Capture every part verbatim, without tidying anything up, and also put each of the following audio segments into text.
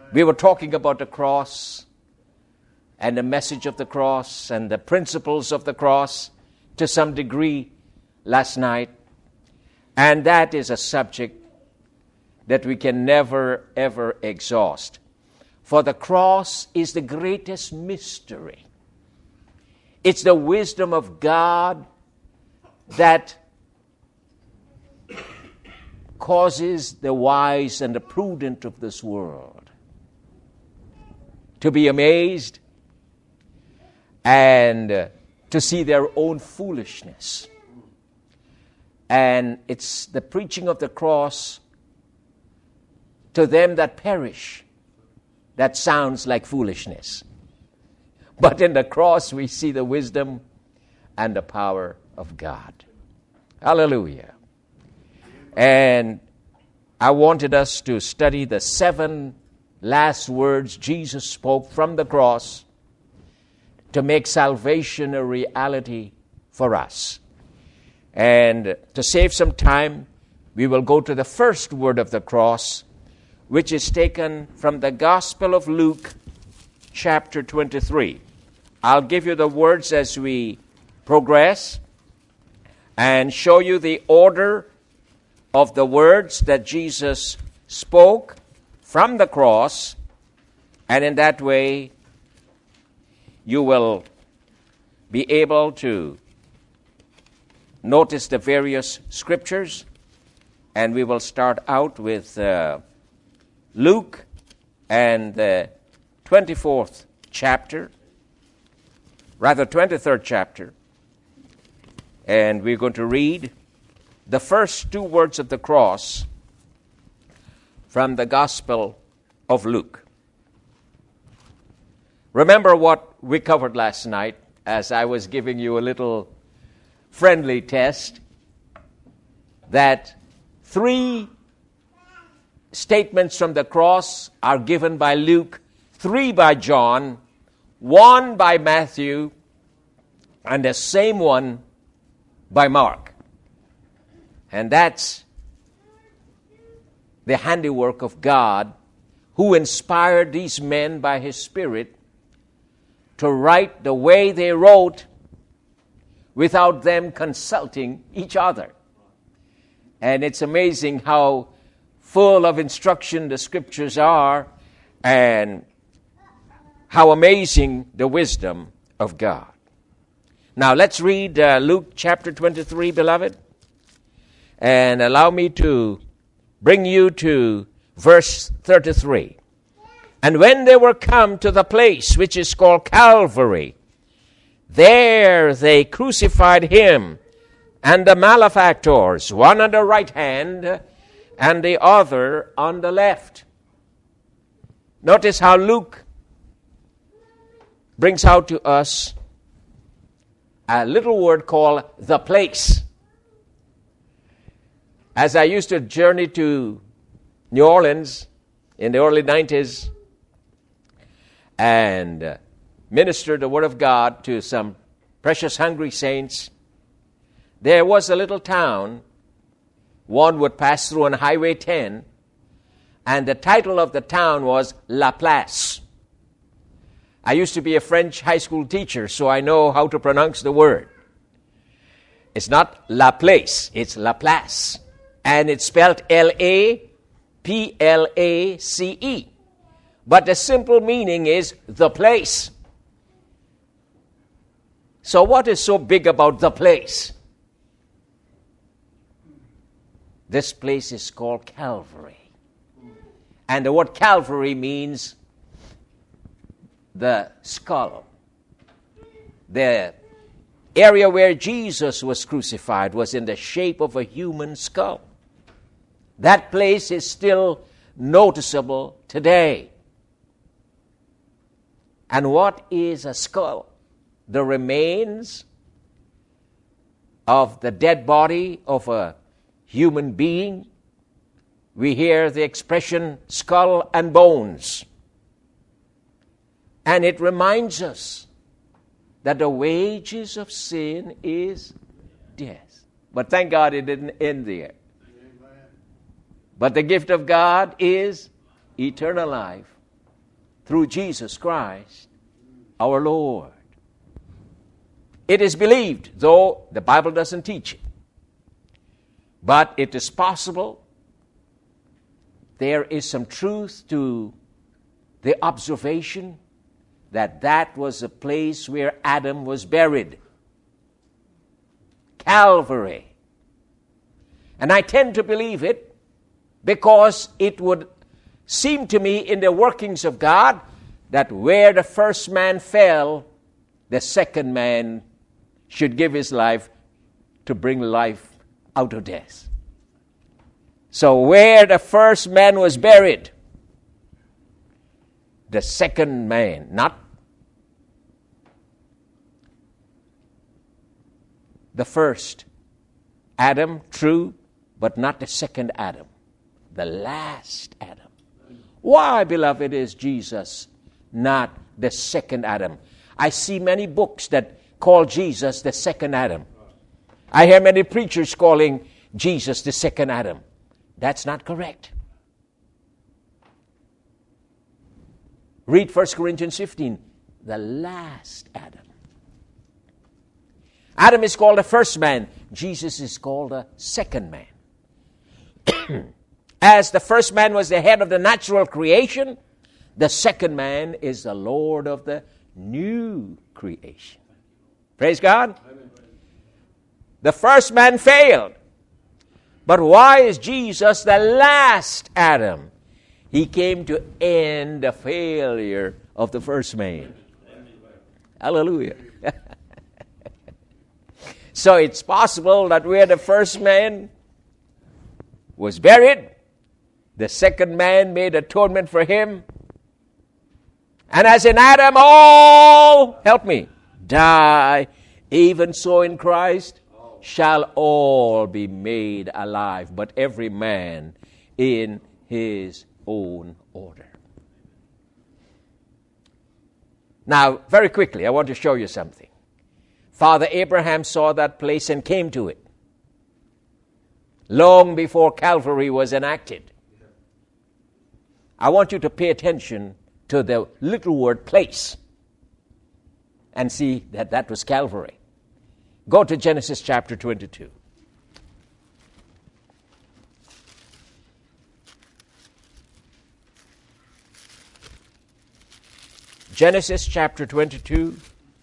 We were talking about the cross and the message of the cross and the principles of the cross to some degree last night. And that is a subject that we can never, ever exhaust. For the cross is the greatest mystery. It's the wisdom of God that causes the wise and the prudent of this world to be amazed and uh, to see their own foolishness. And it's the preaching of the cross to them that perish that sounds like foolishness. But in the cross we see the wisdom and the power of God. Hallelujah. And I wanted us to study the seven last words Jesus spoke from the cross to make salvation a reality for us. And to save some time, we will go to the first word of the cross, which is taken from the Gospel of Luke, chapter twenty-three. I'll give you the words as we progress and show you the order of the words that Jesus spoke from the cross, and in that way you will be able to notice the various scriptures. And we will start out with uh, Luke and the twenty-fourth chapter, rather twenty-third chapter, and we're going to read the first two words of the cross from the Gospel of Luke. Remember what we covered last night as I was giving you a little friendly test, that three statements from the cross are given by Luke, three by John, one by Matthew, and the same one by Mark. And that's the handiwork of God, who inspired these men by His Spirit to write the way they wrote without them consulting each other. And it's amazing how full of instruction the Scriptures are, and how amazing the wisdom of God. Now let's read uh, Luke chapter twenty-three, beloved. And allow me to bring you to verse thirty-three. And when they were come to the place which is called Calvary, there they crucified him and the malefactors, one on the right hand and the other on the left. Notice how Luke brings out to us a little word called the place. As I used to journey to New Orleans in the early nineties and uh, minister the Word of God to some precious hungry saints, there was a little town one would pass through on Highway ten, and the title of the town was La Place. I used to be a French high school teacher, so I know how to pronounce the word. It's not La Place, it's La Place. And it's spelled L A P L A C E. But the simple meaning is the place. So what is so big about the place? This place is called Calvary. And the word Calvary means the skull. The area where Jesus was crucified was in the shape of a human skull. That place is still noticeable today. And what is a skull? The remains of the dead body of a human being. We hear the expression skull and bones. And it reminds us that the wages of sin is death. But thank God it didn't end there. But the gift of God is eternal life through Jesus Christ, our Lord. It is believed, though the Bible doesn't teach it. But it is possible there is some truth to the observation that that was the place where Adam was buried. Calvary. And I tend to believe it because it would seem to me in the workings of God that where the first man fell, the second man should give his life to bring life out of death. So where the first man was buried, the second man, not the first Adam, true, but not the second Adam, the last Adam. Why, beloved, is Jesus not the second Adam? I see many books that call Jesus the second Adam. I hear many preachers calling Jesus the second Adam. That's not correct. Read First Corinthians fifteen, the last Adam. Adam is called the first man. Jesus is called the second man. As the first man was the head of the natural creation, the second man is the Lord of the new creation. Praise God. Amen. The first man failed. But why is Jesus the last Adam? He came to end the failure of the first man. Amen. Hallelujah. So it's possible that where the first man was buried, the second man made atonement for him. And as in Adam all, help me, die, even so in Christ shall all be made alive, but every man in his own order. Now, very quickly, I want to show you something. Father Abraham saw that place and came to it long before Calvary was enacted. I want you to pay attention to the little word place and see that that was Calvary. Go to Genesis chapter twenty-two. Genesis chapter twenty-two.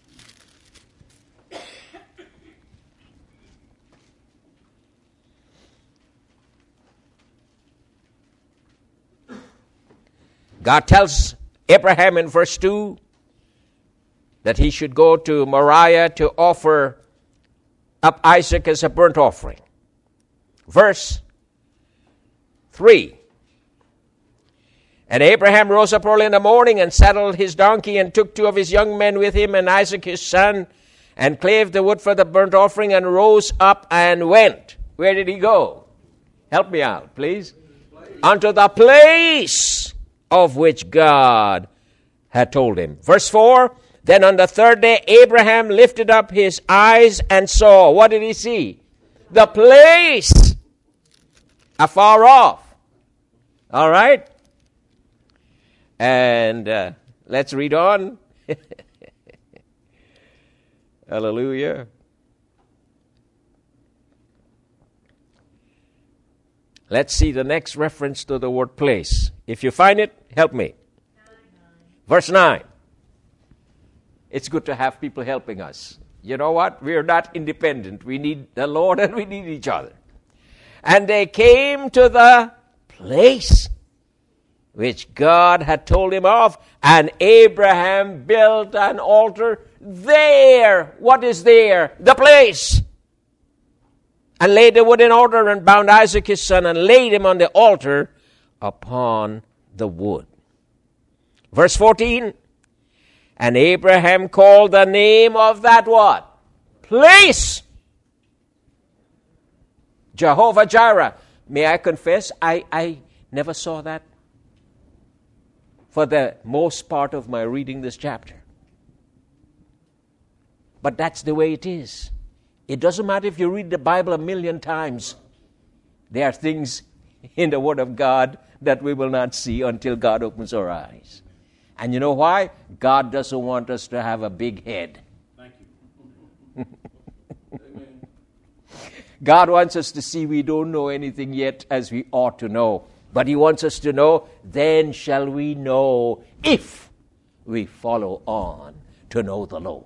God tells Abraham in verse two that he should go to Moriah to offer up Isaac as a burnt offering. Verse three. And Abraham rose up early in the morning and saddled his donkey and took two of his young men with him and Isaac his son and clave the wood for the burnt offering and rose up and went. Where did he go? Help me out, please. Unto the place of which God had told him. Verse four, then on the third day Abraham lifted up his eyes and saw. What did he see? The place afar off. All right? And uh, let's read on. Hallelujah. Let's see the next reference to the word place. If you find it, help me. Nine. Verse nine. It's good to have people helping us. You know what? We are not independent. We need the Lord and we need each other. And they came to the place which God had told him of, and Abraham built an altar there. What is there? The place. And laid the wood in order and bound Isaac his son and laid him on the altar upon the wood. Verse fourteen. And Abraham called the name of that what? Place. Jehovah Jireh. May I confess, I, I never saw that for the most part of my reading this chapter. But that's the way it is. It doesn't matter if you read the Bible a million times. There are things in the Word of God that we will not see until God opens our eyes. And you know why? God doesn't want us to have a big head. Thank you. Amen. God wants us to see we don't know anything yet as we ought to know. But He wants us to know, then shall we know if we follow on to know the Lord.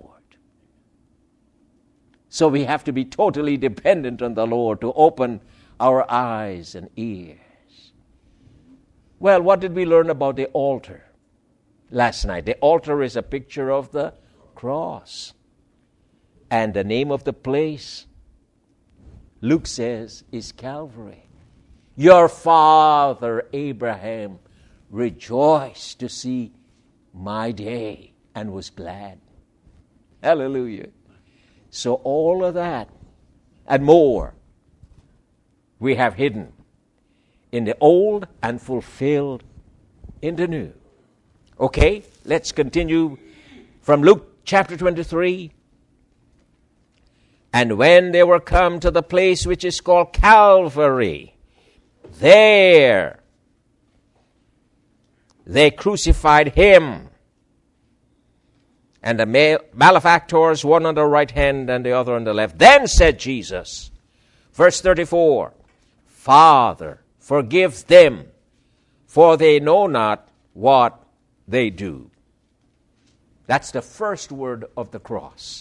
So we have to be totally dependent on the Lord to open our eyes and ears. Well, what did we learn about the altar last night? The altar is a picture of the cross. And the name of the place, Luke says, is Calvary. Your father Abraham rejoiced to see my day and was glad. Hallelujah. So all of that and more we have hidden in the old and fulfilled in the new. Okay, let's continue from Luke chapter twenty-three. And when they were come to the place which is called Calvary, there they crucified him, and the malefactors, one on the right hand and the other on the left. Then said Jesus, verse thirty-four, Father, forgive them, for they know not what they do. That's the first word of the cross.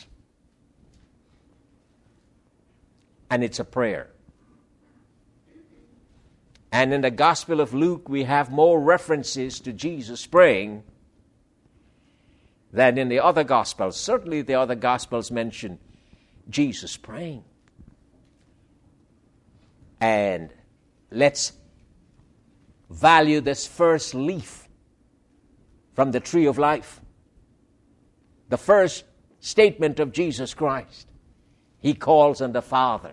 And it's a prayer. And in the Gospel of Luke, we have more references to Jesus praying than in the other Gospels. Certainly the other Gospels mention Jesus praying. And let's value this first leaf from the tree of life. The first statement of Jesus Christ. He calls on the Father.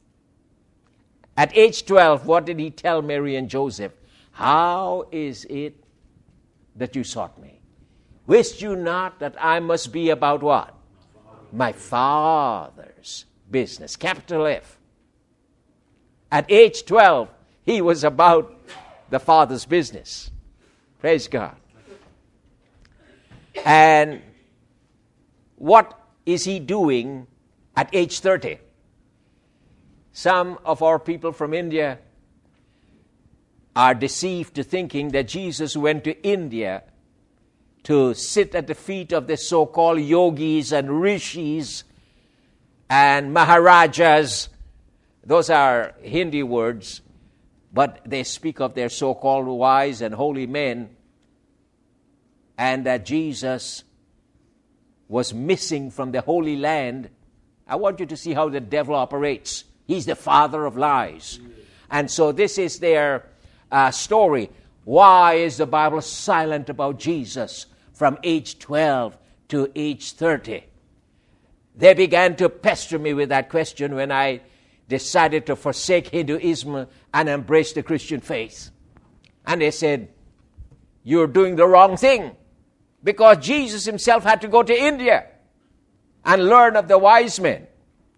At age twelve, what did he tell Mary and Joseph? How is it that you sought me? Wist you not that I must be about what? My Father's business. Capital F. At age twelve, he was about the Father's business. Praise God. And what is he doing at age thirty? Some of our people from India are deceived to thinking that Jesus went to India to sit at the feet of the so-called yogis and rishis and maharajas. Those are Hindi words, but they speak of their so-called wise and holy men, and that Jesus was missing from the Holy Land. I want you to see how the devil operates. He's the father of lies. And so this is their uh, story. Why is the Bible silent about Jesus from age twelve to age thirty? They began to pester me with that question when I decided to forsake Hinduism and embrace the Christian faith. And they said, you're doing the wrong thing, because Jesus himself had to go to India and learn of the wise men.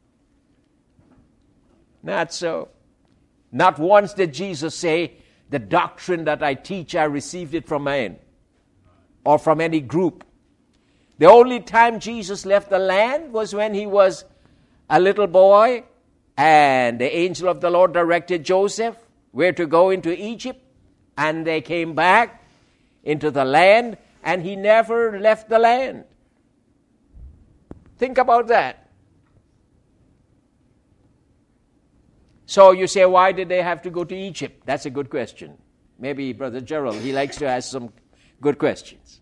Not so. Not once did Jesus say, the doctrine that I teach, I received it from man or from any group. The only time Jesus left the land was when he was a little boy and the angel of the Lord directed Joseph where to go into Egypt, and they came back into the land, and he never left the land. Think about that. So you say, why did they have to go to Egypt? That's a good question. Maybe Brother Gerald, he likes to ask some good questions.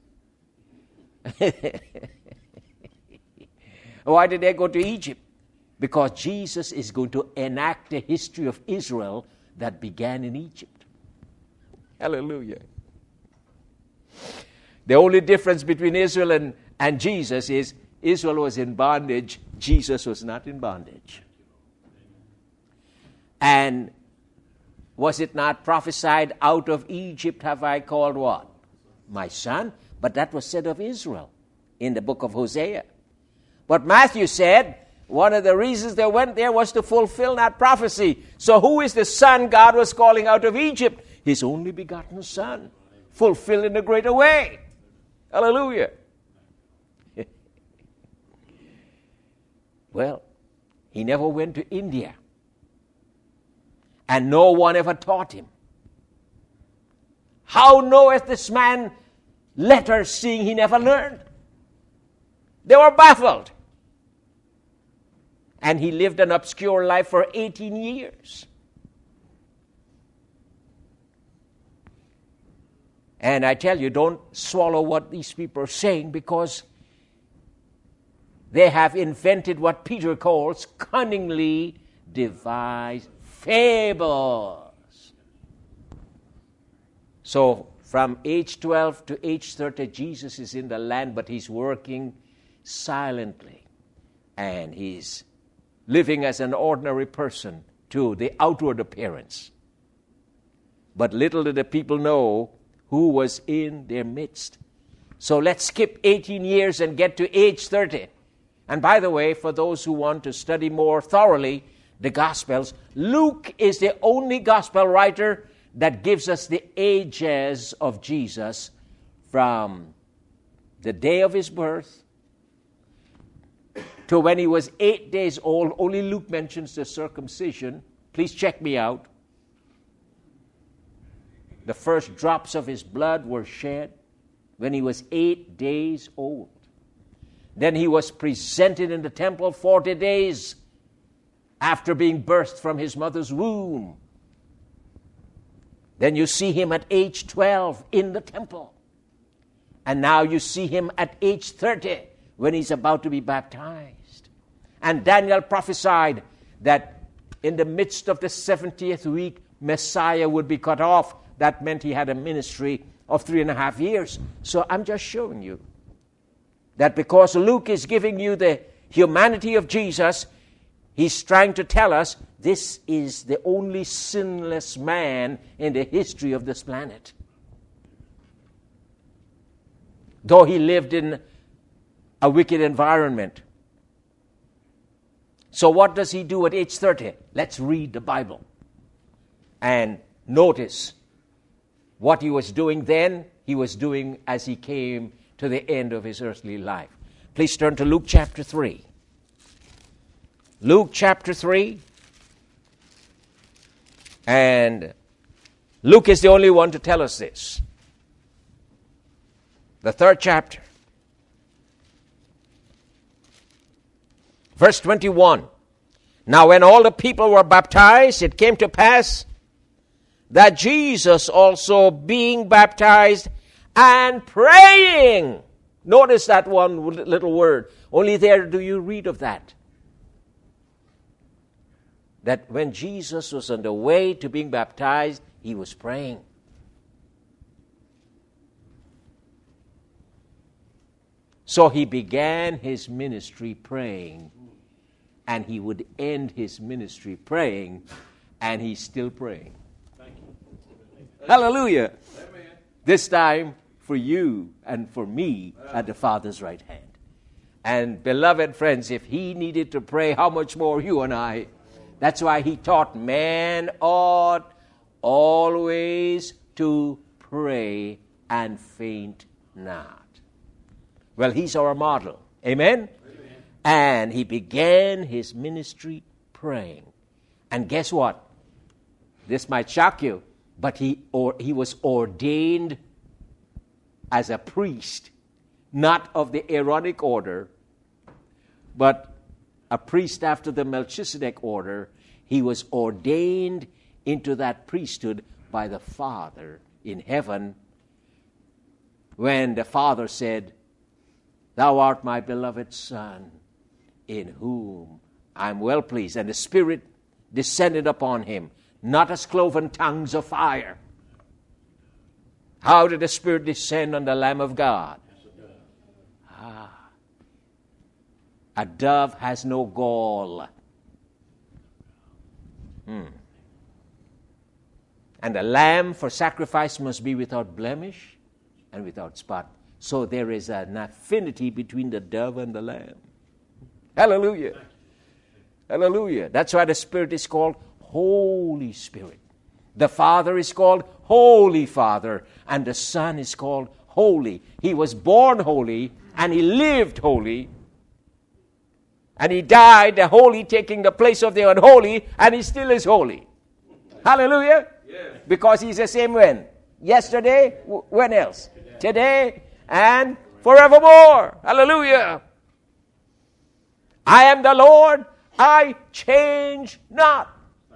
Why did they go to Egypt? Because Jesus is going to enact the history of Israel that began in Egypt. Hallelujah. The only difference between Israel and, and Jesus is Israel was in bondage, Jesus was not in bondage. And was it not prophesied, out of Egypt have I called what? My son. But that was said of Israel in the book of Hosea. But Matthew said one of the reasons they went there was to fulfill that prophecy. So who is the son God was calling out of Egypt? His only begotten son, fulfilled in a greater way. Hallelujah. Well, he never went to India. And no one ever taught him. How knoweth this man letters, seeing he never learned? They were baffled. And he lived an obscure life for eighteen years. And I tell you, don't swallow what these people are saying, because they have invented what Peter calls cunningly devised fables. So from age twelve to age thirty, Jesus is in the land, but he's working silently. And he's living as an ordinary person to the outward appearance. But little did the people know who was in their midst. So let's skip eighteen years and get to age thirty. And by the way, for those who want to study more thoroughly the Gospels, Luke is the only Gospel writer that gives us the ages of Jesus from the day of his birth to when he was eight days old. Only Luke mentions the circumcision. Please check me out. The first drops of his blood were shed when he was eight days old. Then he was presented in the temple forty days after being birthed from his mother's womb. Then you see him at age twelve in the temple. And now you see him at age thirty when he's about to be baptized. And Daniel prophesied that in the midst of the seventieth week, Messiah would be cut off. That meant he had a ministry of three and a half years. So I'm just showing you that because Luke is giving you the humanity of Jesus, he's trying to tell us this is the only sinless man in the history of this planet. Though he lived in a wicked environment. So what does he do at age thirty? Let's read the Bible and notice what he was doing then, he was doing as he came to the end of his earthly life. Please turn to Luke chapter three. Luke chapter three. And Luke is the only one to tell us this. The third chapter. Verse twenty-one. Now when all the people were baptized, it came to pass that Jesus also, being baptized and praying. Notice that one little word. Only there do you read of that. That when Jesus was on the way to being baptized, he was praying. So he began his ministry praying, and he would end his ministry praying, and he's still praying. Hallelujah. Amen. This time for you and for me at the Father's right hand. And beloved friends, if he needed to pray, how much more you and I? That's why he taught man ought always to pray and faint not. Well, he's our model. Amen? Amen. And he began his ministry praying. And guess what? This might shock you. But he or he was ordained as a priest, not of the Aaronic order, but a priest after the Melchizedek order. He was ordained into that priesthood by the Father in heaven when the Father said, "Thou art my beloved Son, in whom I am well pleased." And the Spirit descended upon him. Not as cloven tongues of fire. How did the Spirit descend on the Lamb of God? Ah. A dove has no gall. Hmm. And the lamb for sacrifice must be without blemish and without spot. So there is an affinity between the dove and the lamb. Hallelujah. Hallelujah. That's why the Spirit is called Holy Spirit. The Father is called Holy Father, and the Son is called holy. He was born holy, and he lived holy. And he died, the holy taking the place of the unholy, and he still is holy. Hallelujah. Yes. Because he's the same when? Yesterday, when else? Today, Today and forevermore. Hallelujah. I am the Lord, I change not.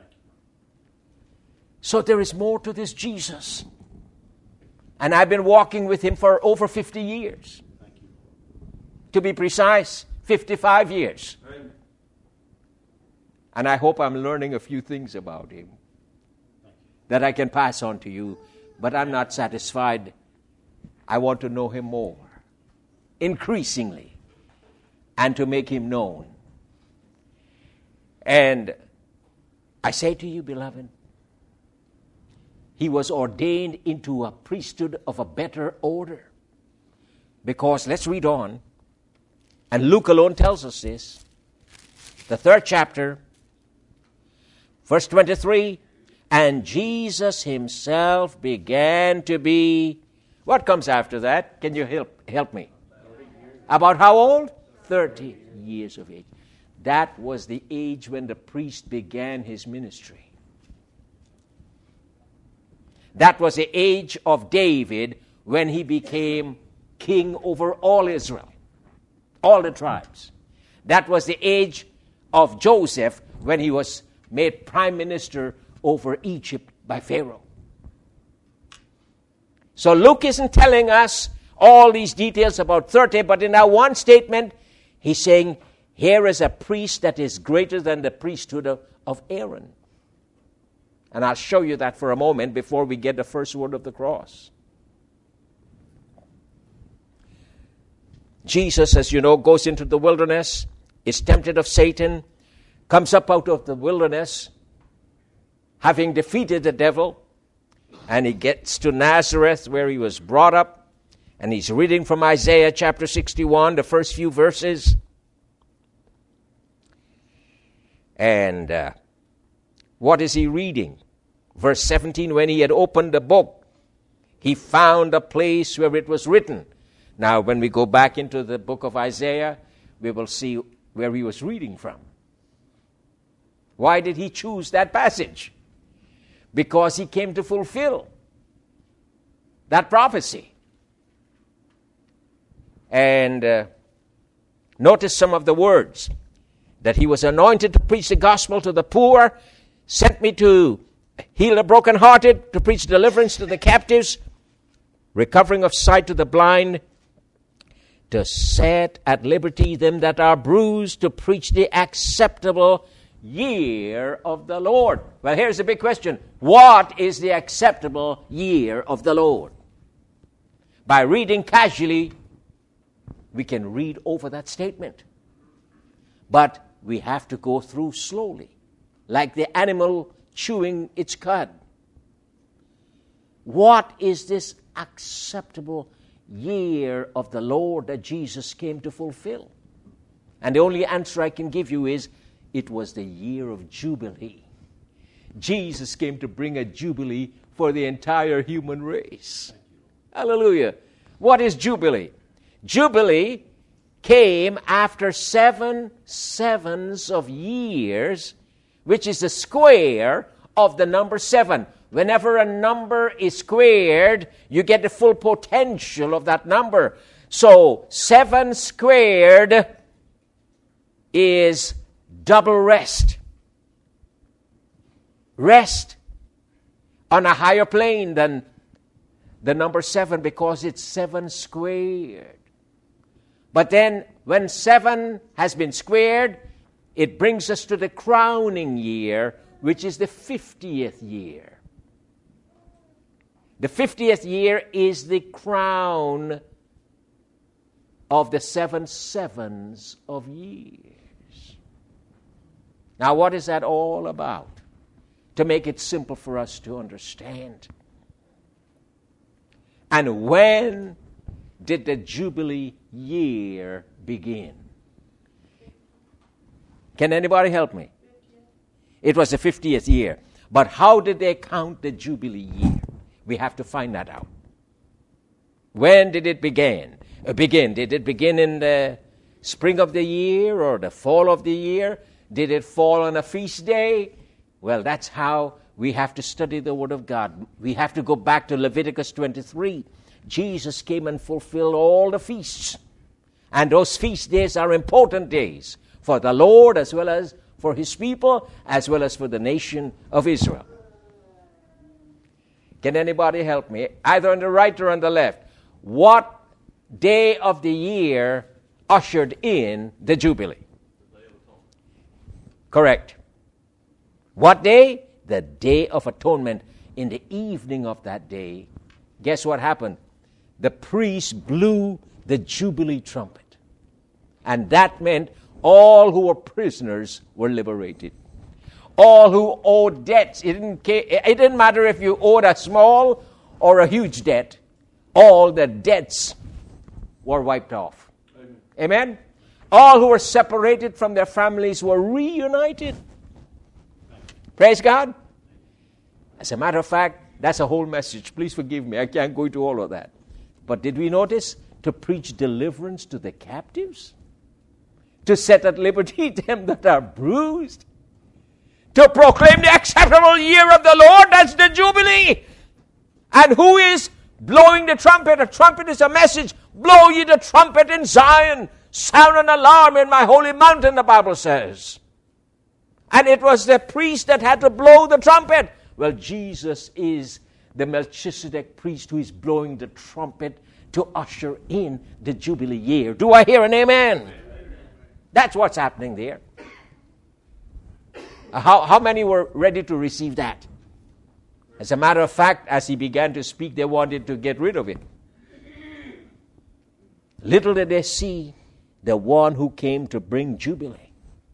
So there is more to this Jesus. And I've been walking with him for over fifty years. To be precise, fifty-five years. And I hope I'm learning a few things about him that I can pass on to you. But I'm not satisfied. I want to know him more, increasingly, and to make him known. And I say to you, beloved, he was ordained into a priesthood of a better order. Because, let's read on, and Luke alone tells us this, the third chapter, verse twenty-three, and Jesus himself began to be, what comes after that? Can you help help me? About how old? thirty years of age. That was the age when the priest began his ministry. That was the age of David when he became king over all Israel, all the tribes. That was the age of Joseph when he was made prime minister over Egypt by Pharaoh. So Luke isn't telling us all these details about thirty, but in that one statement, he's saying, here is a priest that is greater than the priesthood of, of Aaron. And I'll show you that for a moment before we get the first word of the cross. Jesus, as you know, goes into the wilderness, is tempted of Satan, comes up out of the wilderness, having defeated the devil, and he gets to Nazareth where he was brought up, and he's reading from Isaiah chapter sixty-one, the first few verses. And uh, what is he reading? Verse seventeen, when he had opened the book, he found a place where it was written. Now, when we go back into the book of Isaiah, we will see where he was reading from. Why did he choose that passage? Because he came to fulfill that prophecy. And uh, notice some of the words. That he was anointed to preach the gospel to the poor, sent me to heal the brokenhearted, to preach deliverance to the captives, recovering of sight to the blind, to set at liberty them that are bruised, to preach the acceptable year of the Lord. Well, here's the big question. What is the acceptable year of the Lord? By reading casually, we can read over that statement. But we have to go through slowly, like the animal chewing its cud. What is this acceptable year of the Lord that Jesus came to fulfill? And the only answer I can give you is, it was the year of Jubilee. Jesus came to bring a Jubilee for the entire human race. Hallelujah. What is Jubilee? Jubilee came after seven sevens of years, which is the square of the number seven. Whenever a number is squared, you get the full potential of that number. So, seven squared is double rest. Rest on a higher plane than the number seven because it's seven squared. But then, when seven has been squared, it brings us to the crowning year, which is the fiftieth year. The fiftieth year is the crown of the seven sevens of years. Now, what is that all about? To make it simple for us to understand. And when did the Jubilee year begin? Can anybody help me? It was the fiftieth year. But how did they count the Jubilee year? We have to find that out. When did it begin? Uh, begin? Did it begin in the spring of the year or the fall of the year? Did it fall on a feast day? Well, that's how we have to study the Word of God. We have to go back to Leviticus twenty-three. Jesus came and fulfilled all the feasts. And those feast days are important days for the Lord as well as for His people, as well as for the nation of Israel. Can anybody help me? Either on the right or on the left. What day of the year ushered in the Jubilee? Correct. What day? The Day of Atonement. In the evening of that day, guess what happened? The priest blew the Jubilee trumpet. And that meant all who were prisoners were liberated. All who owed debts, it didn't, it didn't matter if you owed a small or a huge debt, all the debts were wiped off. Amen? Amen? All who were separated from their families were reunited. Praise God. As a matter of fact, that's a whole message. Please forgive me, I can't go into all of that. But did we notice? To preach deliverance to the captives? To set at liberty them that are bruised? To proclaim the acceptable year of the Lord, that's the Jubilee. And who is blowing the trumpet? A trumpet is a message. Blow ye the trumpet in Zion. Sound an alarm in my holy mountain, the Bible says. And it was the priest that had to blow the trumpet. Well, Jesus is the Melchizedek priest who is blowing the trumpet to usher in the Jubilee year. Do I hear an amen? Amen. That's what's happening there. How, how many were ready to receive that? As a matter of fact, as he began to speak, they wanted to get rid of it. Little did they see the one who came to bring Jubilee.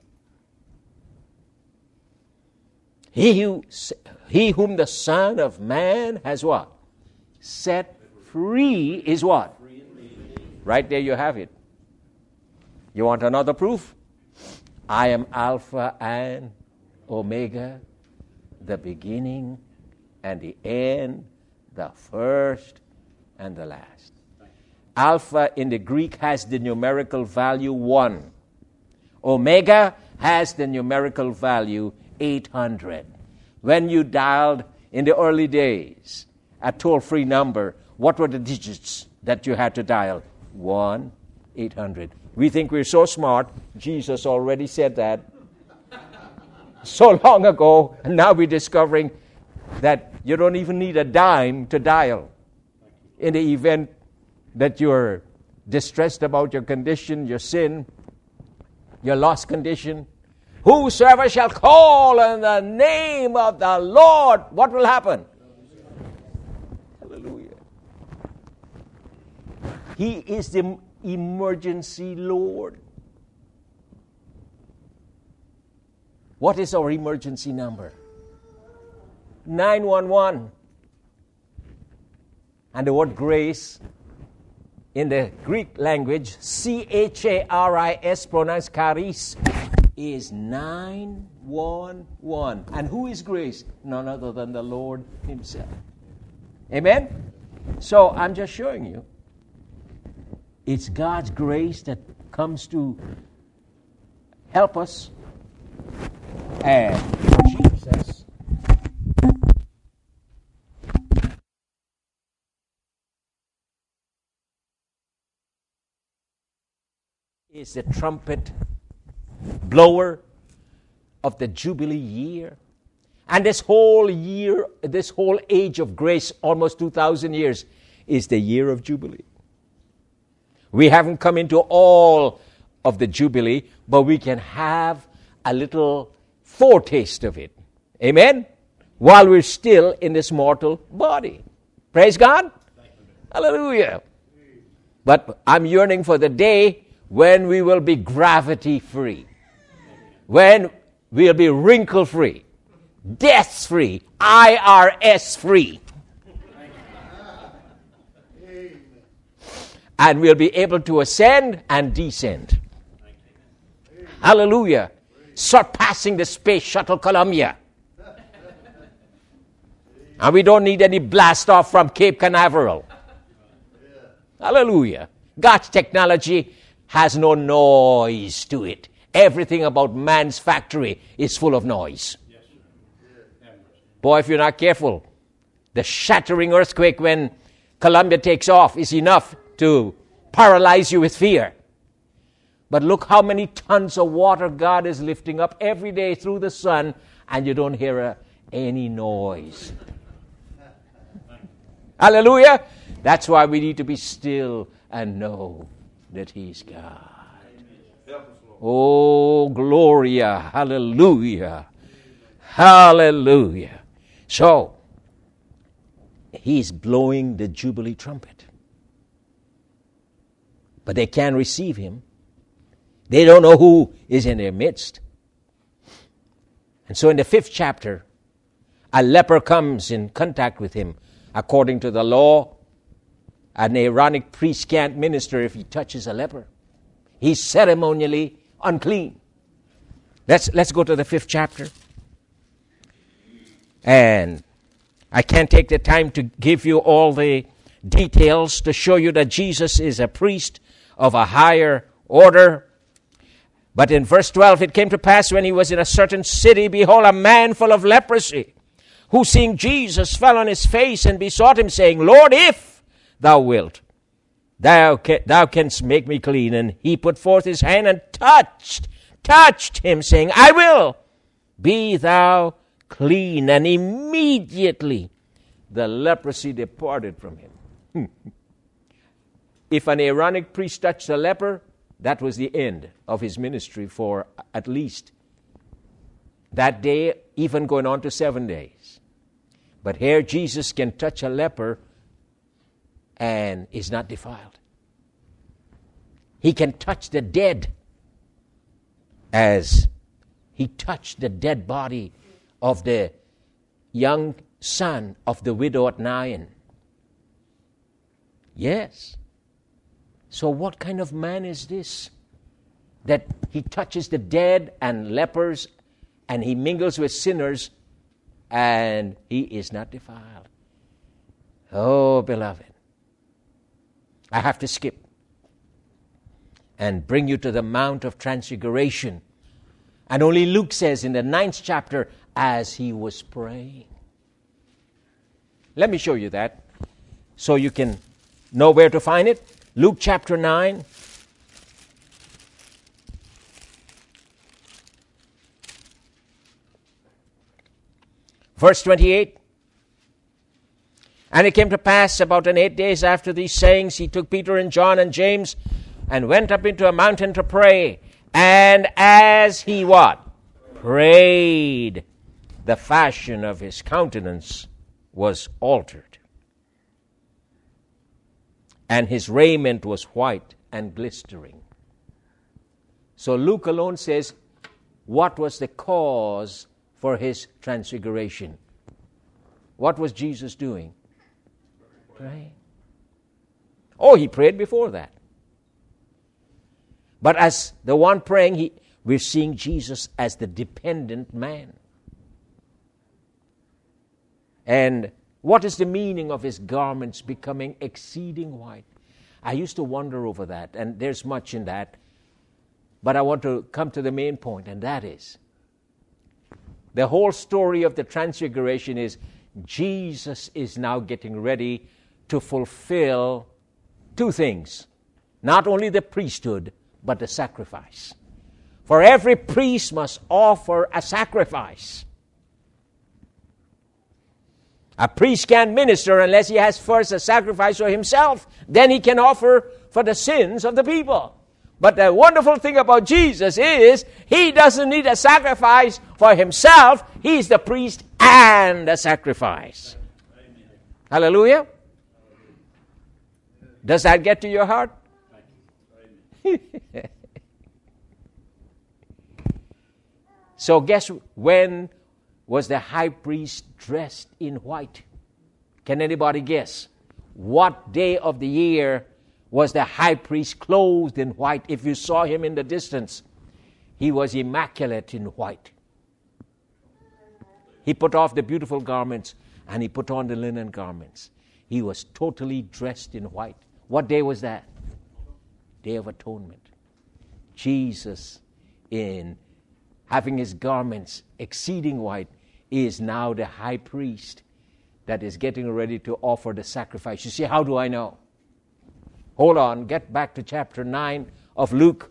He, who, he whom the Son of Man has what? Set free is what? Right there you have it. You want another proof? I am Alpha and Omega, the beginning and the end, the first and the last. Alpha in the Greek has the numerical value one. Omega has the numerical value eight hundred. When you dialed in the early days a toll-free number, what were the digits that you had to dial? one, eight hundred. We think we're so smart. Jesus already said that so long ago, and now we're discovering that you don't even need a dime to dial in the event that you're distressed about your condition, your sin, your lost condition. Whosoever shall call on the name of the Lord, what will happen? Hallelujah. He is the emergency Lord. What is our emergency number? nine one one. And the word grace in the Greek language, C H A R I S, pronounced charis, is nine one one. And who is grace? None other than the Lord Himself. Amen? So I'm just showing you. It's God's grace that comes to help us. And Jesus is the trumpet blower of the Jubilee year. And this whole year, this whole age of grace, almost two thousand years, is the year of Jubilee. We haven't come into all of the Jubilee, but we can have a little foretaste of it. Amen? While we're still in this mortal body. Praise God. Hallelujah. But I'm yearning for the day when we will be gravity-free. When we'll be wrinkle-free. Death-free. I R S-free. And we'll be able to ascend and descend. Hallelujah. Surpassing the space shuttle Columbia. And we don't need any blast off from Cape Canaveral. Hallelujah. God's technology has no noise to it. Everything about man's factory is full of noise. Yes, sir. Boy, if you're not careful, the shattering earthquake when Columbia takes off is enough to paralyze you with fear. But look how many tons of water God is lifting up every day through the sun, and you don't hear a, any noise. Hallelujah. That's why we need to be still and know that He's God. Oh, Gloria. Hallelujah. Hallelujah. So, He's blowing the Jubilee trumpet. But they can't receive Him. They don't know who is in their midst. And so in the fifth chapter, a leper comes in contact with Him. According to the law, an Aaronic priest can't minister if he touches a leper. He's ceremonially unclean. Let's, let's go to the fifth chapter. And I can't take the time to give you all the details to show you that Jesus is a priest of a higher order. But in verse twelve, it came to pass when he was in a certain city, behold, a man full of leprosy, who seeing Jesus fell on his face and besought him, saying, Lord, if thou wilt, thou, ca- thou canst make me clean. And he put forth his hand and touched, touched him, saying, I will, be thou clean. And immediately the leprosy departed from him. If an Aaronic priest touched a leper, that was the end of his ministry for at least that day, even going on to seven days. But here Jesus can touch a leper and is not defiled. He can touch the dead as he touched the dead body of the young son of the widow at Nain. Yes. So what kind of man is this? That he touches the dead and lepers and he mingles with sinners and he is not defiled. Oh, beloved. I have to skip and bring you to the Mount of Transfiguration. And only Luke says in the ninth chapter, as he was praying. Let me show you that so you can know where to find it. Luke chapter nine. Verse twenty-eight. And it came to pass about an eight days after these sayings, he took Peter and John and James and went up into a mountain to pray. And as he what? Prayed, the fashion of his countenance was altered. And his raiment was white and glistering. So Luke alone says, what was the cause for his transfiguration? What was Jesus doing? Praying. Oh, he prayed before that. But as the one praying, he, we're seeing Jesus as the dependent man. And what is the meaning of his garments becoming exceeding white? I used to wonder over that, and there's much in that. But I want to come to the main point, and that is, the whole story of the Transfiguration is Jesus is now getting ready to fulfill two things. Not only the priesthood, but the sacrifice. For every priest must offer a sacrifice. A priest can't minister unless he has first a sacrifice for himself. Then he can offer for the sins of the people. But the wonderful thing about Jesus is he doesn't need a sacrifice for himself. He's the priest and the sacrifice. Amen. Hallelujah. Does that get to your heart? So guess when was the high priest dressed in white? Can anybody guess? What day of the year was the high priest clothed in white? If you saw him in the distance, he was immaculate in white. He put off the beautiful garments and he put on the linen garments. He was totally dressed in white. What day was that? Day of Atonement. Jesus, in having his garments exceeding white, is now the high priest that is getting ready to offer the sacrifice. You see, how do I know? Hold on, get back to chapter nine of Luke.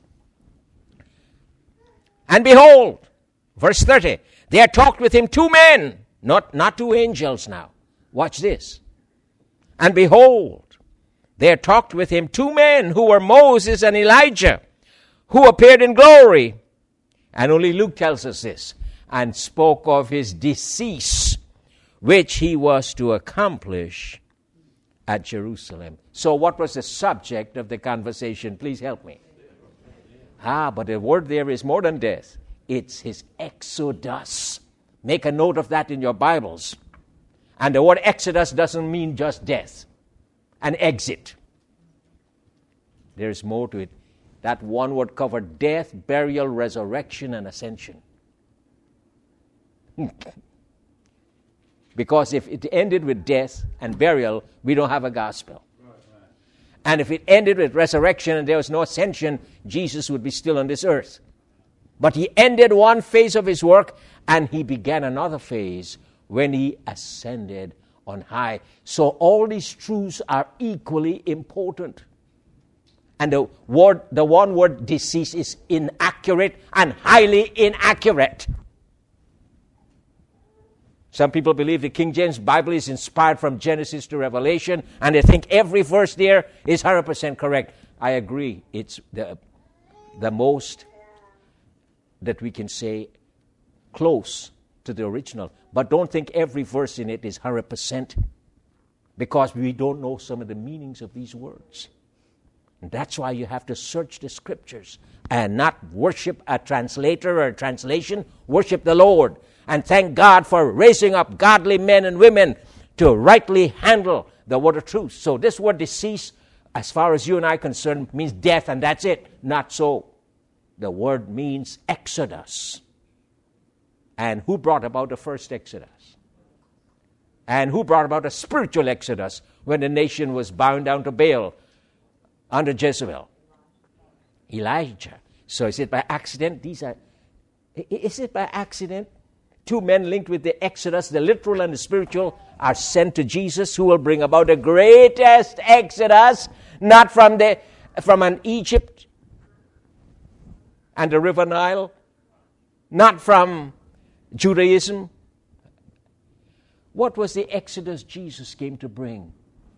And behold, verse thirty, there talked with him two men, not, not two angels now. Watch this. And behold, there talked with him two men who were Moses and Elijah, who appeared in glory. And only Luke tells us this. And spoke of his decease, which he was to accomplish at Jerusalem. So what was the subject of the conversation? Please help me. Ah, but the word there is more than death. It's his exodus. Make a note of that in your Bibles. And the word exodus doesn't mean just death, an exit. There's more to it. That one word covered death, burial, resurrection, and ascension. Because if it ended with death and burial, we don't have a gospel. And if it ended with resurrection and there was no ascension, Jesus would be still on this earth. But he ended one phase of his work and he began another phase when he ascended on high. So all these truths are equally important. And the word, the one word decease is inaccurate and highly inaccurate. Some people believe the King James Bible is inspired from Genesis to Revelation, and they think every verse there is one hundred percent correct. I agree. It's the, the most that we can say close to the original. But don't think every verse in it is one hundred percent, because we don't know some of the meanings of these words. And that's why you have to search the Scriptures and not worship a translator or a translation. Worship the Lord. And thank God for raising up godly men and women to rightly handle the word of truth. So this word decease, as far as you and I are concerned, means death, and that's it. Not so. The word means exodus. And who brought about the first exodus? And who brought about a spiritual exodus when the nation was bound down to Baal under Jezebel? Elijah. So is it by accident? These are. Is it by accident? Two men linked with the Exodus, the literal and the spiritual, are sent to Jesus, who will bring about the greatest Exodus, not from the from an Egypt and the River Nile, not from Judaism. What was the Exodus Jesus came to bring?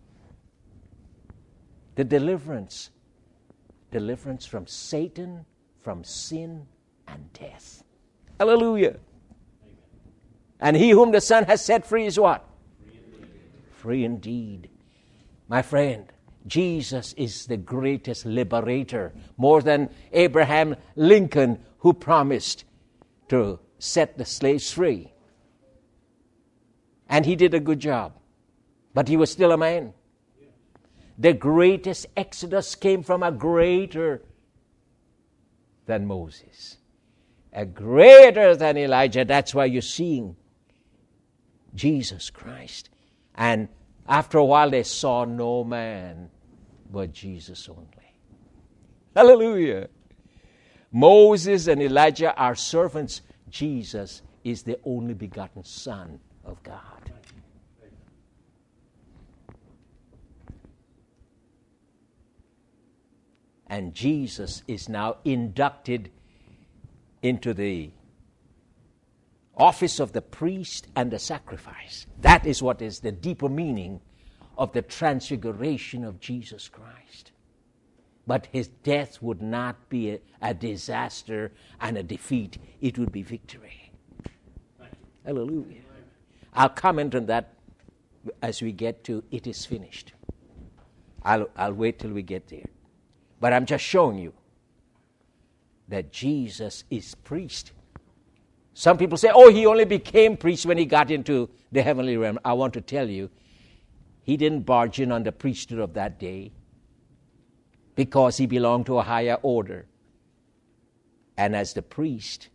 The deliverance. Deliverance from Satan, from sin, and death. Hallelujah. And he whom the Son has set free is what? Free indeed. Free indeed. My friend, Jesus is the greatest liberator, more than Abraham Lincoln, who promised to set the slaves free. And he did a good job. But he was still a man. The greatest exodus came from a greater than Moses. A greater than Elijah. That's why you're seeing Jesus Christ. And after a while they saw no man but Jesus only. Hallelujah. Moses and Elijah are servants. Jesus is the only begotten Son of God. And Jesus is now inducted into the office of the priest and the sacrifice. That is what is the deeper meaning of the transfiguration of Jesus Christ. But his death would not be a, a disaster and a defeat. It would be victory. Hallelujah. I'll comment on that as we get to it is finished. I'll, I'll wait till we get there. But I'm just showing you that Jesus is priest. Some people say, oh, he only became priest when he got into the heavenly realm. I want to tell you, he didn't barge in on the priesthood of that day because he belonged to a higher order. And as the priest,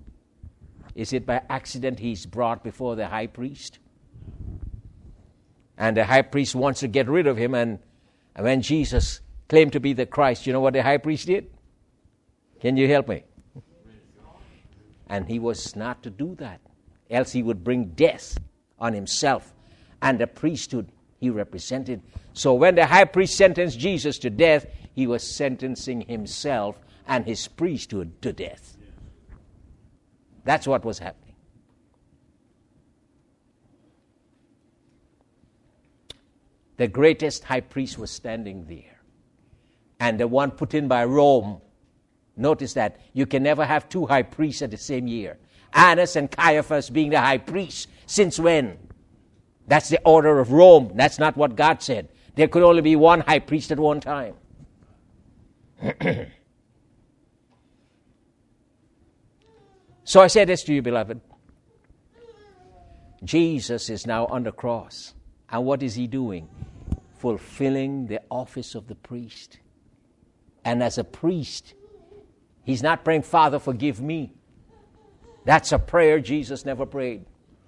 is it by accident he's brought before the high priest? And the high priest wants to get rid of him. And when Jesus claimed to be the Christ, you know what the high priest did? Can you help me? And he was not to do that, else he would bring death on himself and the priesthood he represented. So when the high priest sentenced Jesus to death, he was sentencing himself and his priesthood to death. That's what was happening. The greatest high priest was standing there. And the one put in by Rome, notice that you can never have two high priests at the same year. Annas and Caiaphas being the high priests. Since when? That's the order of Rome. That's not what God said. There could only be one high priest at one time. So I say this to you, beloved. Jesus is now on the cross. And what is he doing? Fulfilling the office of the priest. And as a priest, he's not praying, Father, forgive me. That's a prayer Jesus never prayed.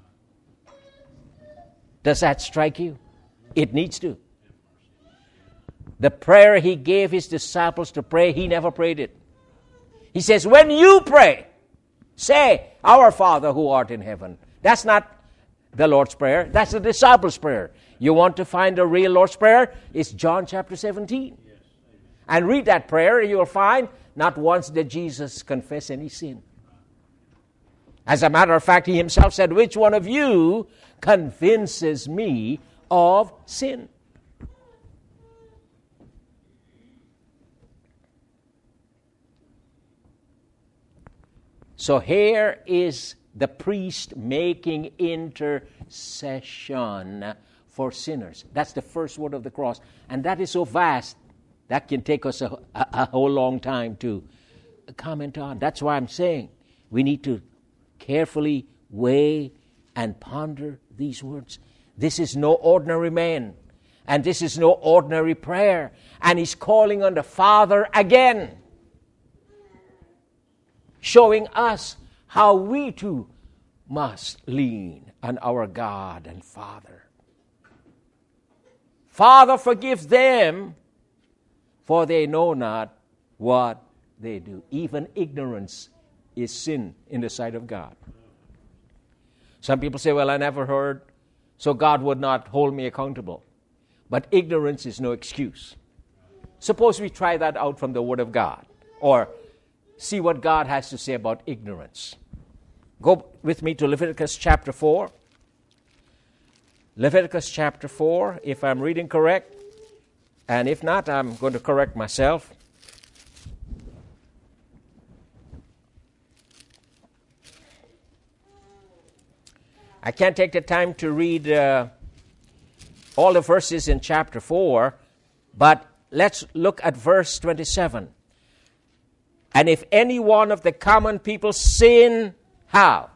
Does that strike you? It needs to. The prayer he gave his disciples to pray, he never prayed it. He says, when you pray, say, Our Father who art in heaven. That's not the Lord's Prayer. That's the disciples' prayer. You want to find the real Lord's Prayer? It's John chapter seventeen. Yes. And read that prayer, and you'll find not once did Jesus confess any sin. As a matter of fact, he himself said, which one of you convinces me of sin? So here is the priest making intercession for sinners. That's the first word of the cross. And that is so vast, that can take us a, a, a whole long time to comment on. That's why I'm saying we need to carefully weigh and ponder these words. This is no ordinary man. And this is no ordinary prayer. And he's calling on the Father again, showing us how we too must lean on our God and Father. Father, forgive them, for they know not what they do. Even ignorance is sin in the sight of God. Some people say, well, I never heard, so God would not hold me accountable. But ignorance is no excuse. Suppose we try that out from the Word of God, or see what God has to say about ignorance. Go with me to Leviticus chapter four. Leviticus chapter four, if I'm reading correct. And if not, I'm going to correct myself. I can't take the time to read uh, all the verses in chapter four, but let's look at verse twenty-seven. And if any one of the common people sin, how?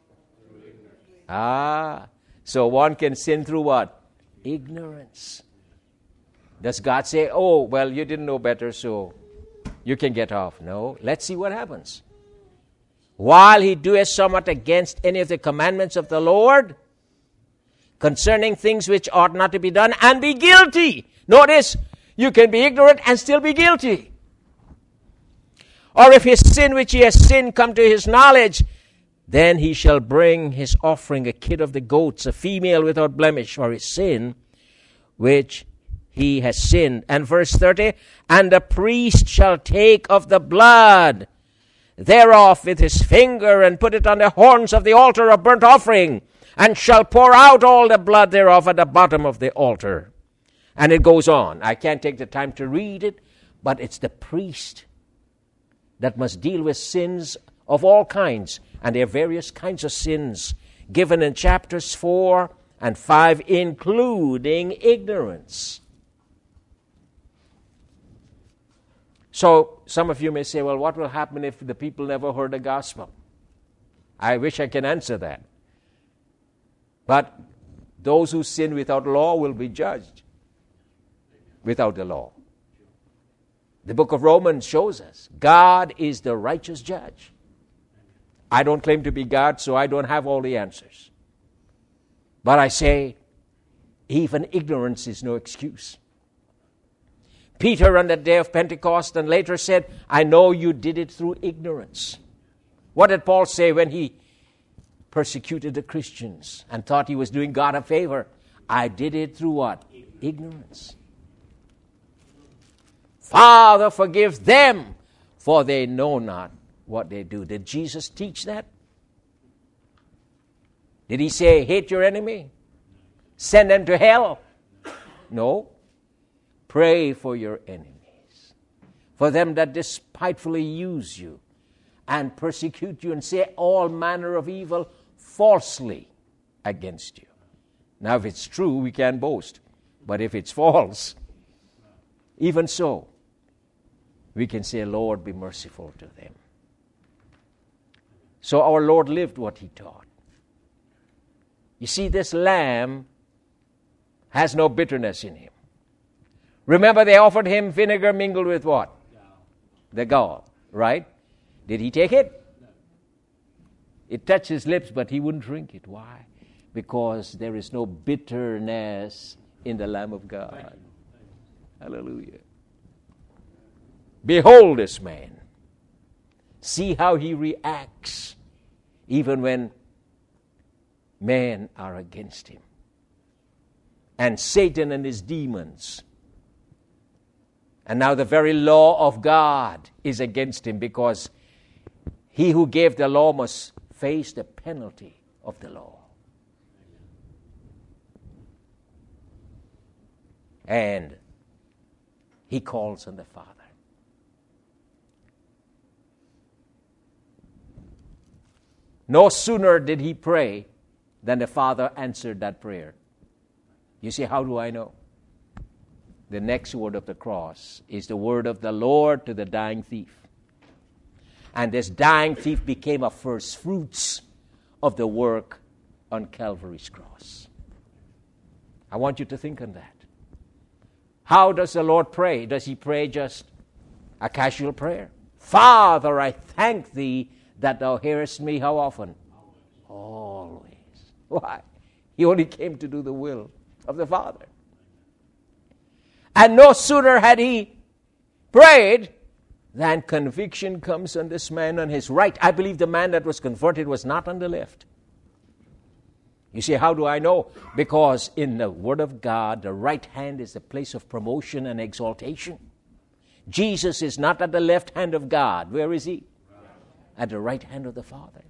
Ah, so one can sin through what? Ignorance. Does God say, oh, well, you didn't know better, so you can get off? No. Let's see what happens. While he doeth somewhat against any of the commandments of the Lord, concerning things which ought not to be done, and be guilty. Notice, you can be ignorant and still be guilty. Or if his sin which he has sinned come to his knowledge, then he shall bring his offering, a kid of the goats, a female without blemish, for his sin which he has sinned. And verse thirty, and the priest shall take of the blood thereof with his finger, and put it on the horns of the altar of burnt offering, and shall pour out all the blood thereof at the bottom of the altar. And it goes on. I can't take the time to read it, but it's the priest that must deal with sins of all kinds. And there are various kinds of sins given in chapters four and five, including ignorance. So some of you may say, well, what will happen if the people never heard the gospel? I wish I can answer that. But those who sin without law will be judged without the law. The book of Romans shows us God is the righteous judge. I don't claim to be God, so I don't have all the answers. But I say, even ignorance is no excuse. Peter on the day of Pentecost and later said, I know you did it through ignorance. What did Paul say when he persecuted the Christians and thought he was doing God a favor? I did it through what? Ignorance. Father, forgive them, for they know not what they do. Did Jesus teach that? Did he say, hate your enemy? Send them to hell? No. Pray for your enemies, for them that despitefully use you and persecute you and say all manner of evil falsely against you. Now, if it's true, we can boast. But if it's false, even so, we can say, Lord, be merciful to them. So our Lord lived what he taught. You see, this lamb has no bitterness in him. Remember, they offered him vinegar mingled with what? Gall. The gall, right? Did he take it? No. It touched his lips, but he wouldn't drink it. Why? Because there is no bitterness in the Lamb of God. Thank you. Thank you. Hallelujah. Behold this man. See how he reacts even when men are against him. And Satan and his demons. And now the very law of God is against him, because he who gave the law must face the penalty of the law. And he calls on the Father. No sooner did he pray than the Father answered that prayer. You see, how do I know? The next word of the cross is the word of the Lord to the dying thief. And this dying thief became a first fruits of the work on Calvary's cross. I want you to think on that. How does the Lord pray? Does he pray just a casual prayer? Father, I thank thee that thou hearest me how often? Always. Why? He only came to do the will of the Father. And no sooner had he prayed than conviction comes on this man on his right. I believe the man that was converted was not on the left. You see, how do I know? Because in the Word of God, the right hand is the place of promotion and exaltation. Jesus is not at the left hand of God. Where is he? At the right hand of the Father.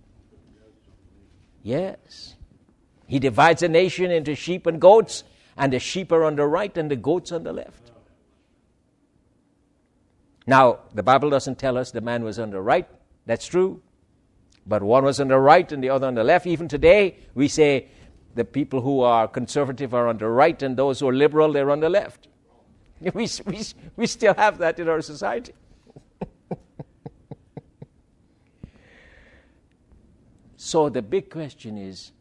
Yes. He divides a nation into sheep and goats, and the sheep are on the right and the goats on the left. Now, the Bible doesn't tell us the man was on the right. That's true. But one was on the right and the other on the left. Even today, we say the people who are conservative are on the right and those who are liberal, they're on the left. We, we, we still have that in our society. So the big question is,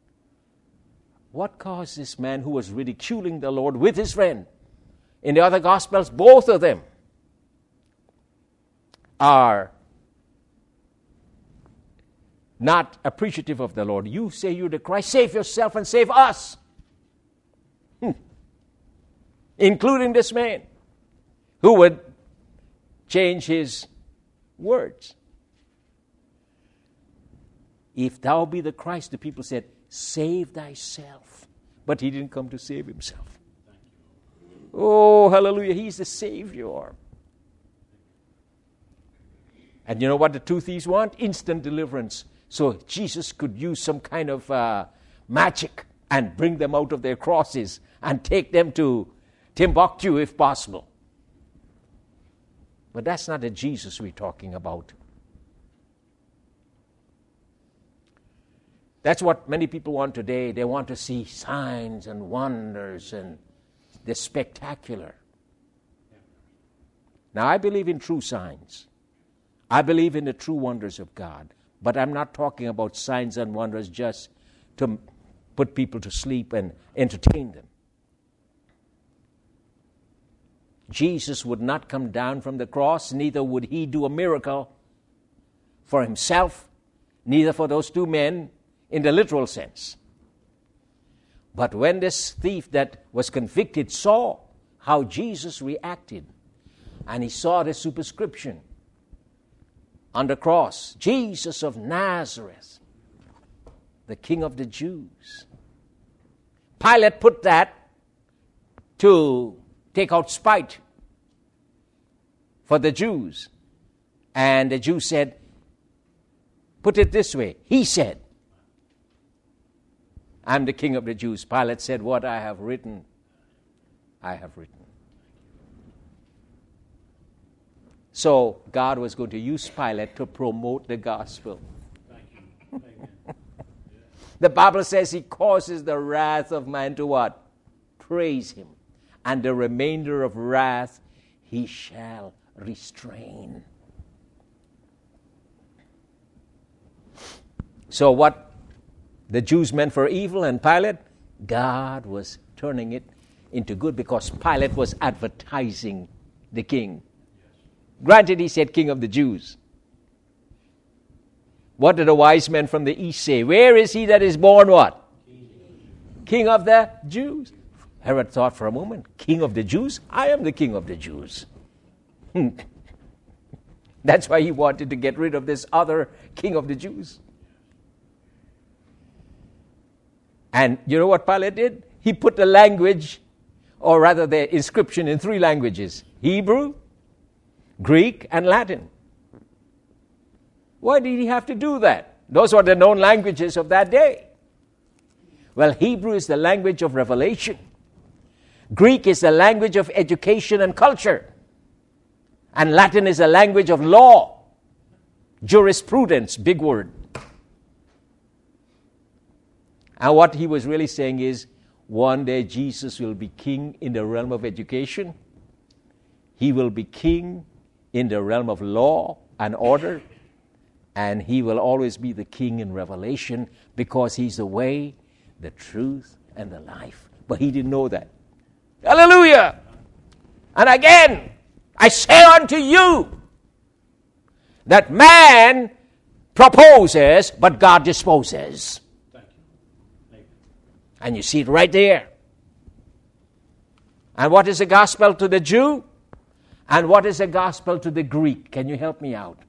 what caused this man who was ridiculing the Lord with his friend? In the other Gospels, both of them are not appreciative of the Lord. You say you're the Christ, save yourself and save us. Hmm. Including this man who would change his words. If thou be the Christ, the people said, save thyself. But he didn't come to save himself. Oh, hallelujah, he's the Savior. And you know what the two thieves want? Instant deliverance. So Jesus could use some kind of uh, magic and bring them out of their crosses and take them to Timbuktu if possible. But that's not the Jesus we're talking about. That's what many people want today. They want to see signs and wonders and the spectacular. Now, I believe in true signs. I believe in the true wonders of God. But I'm not talking about signs and wonders just to put people to sleep and entertain them. Jesus would not come down from the cross, neither would he do a miracle for himself, neither for those two men in the literal sense. But when this thief that was convicted saw how Jesus reacted, and he saw the superscription on the cross, Jesus of Nazareth, the King of the Jews. Pilate put that to take out spite for the Jews. And the Jews said, put it this way, he said, I'm the King of the Jews. Pilate said, what I have written, I have written. So God was going to use Pilate to promote the gospel. Thank you. Amen. The Bible says he causes the wrath of man to what? Praise him. And the remainder of wrath he shall restrain. So what the Jews meant for evil and Pilate, God was turning it into good because Pilate was advertising the king. Granted, he said King of the Jews. What did the wise men from the east say? Where is he that is born what? King, king of the Jews. Herod thought for a moment, King of the Jews? I am the King of the Jews. That's why he wanted to get rid of this other King of the Jews. And you know what Pilate did? He put the language, or rather the inscription, in three languages. Hebrew, Greek, and Latin. Why did he have to do that? Those were the known languages of that day. Well, Hebrew is the language of revelation. Greek is the language of education and culture. And Latin is the language of law, jurisprudence, big word. And what he was really saying is, one day Jesus will be king in the realm of education. He will be king in the realm of law and order. And he will always be the king in revelation because he's the way, the truth, and the life. But he didn't know that. Hallelujah! And again, I say unto you that man proposes, but God disposes. Thank you. Thank you. And you see it right there. And what is the gospel to the Jew? And what is the gospel to the Greek? Can you help me out?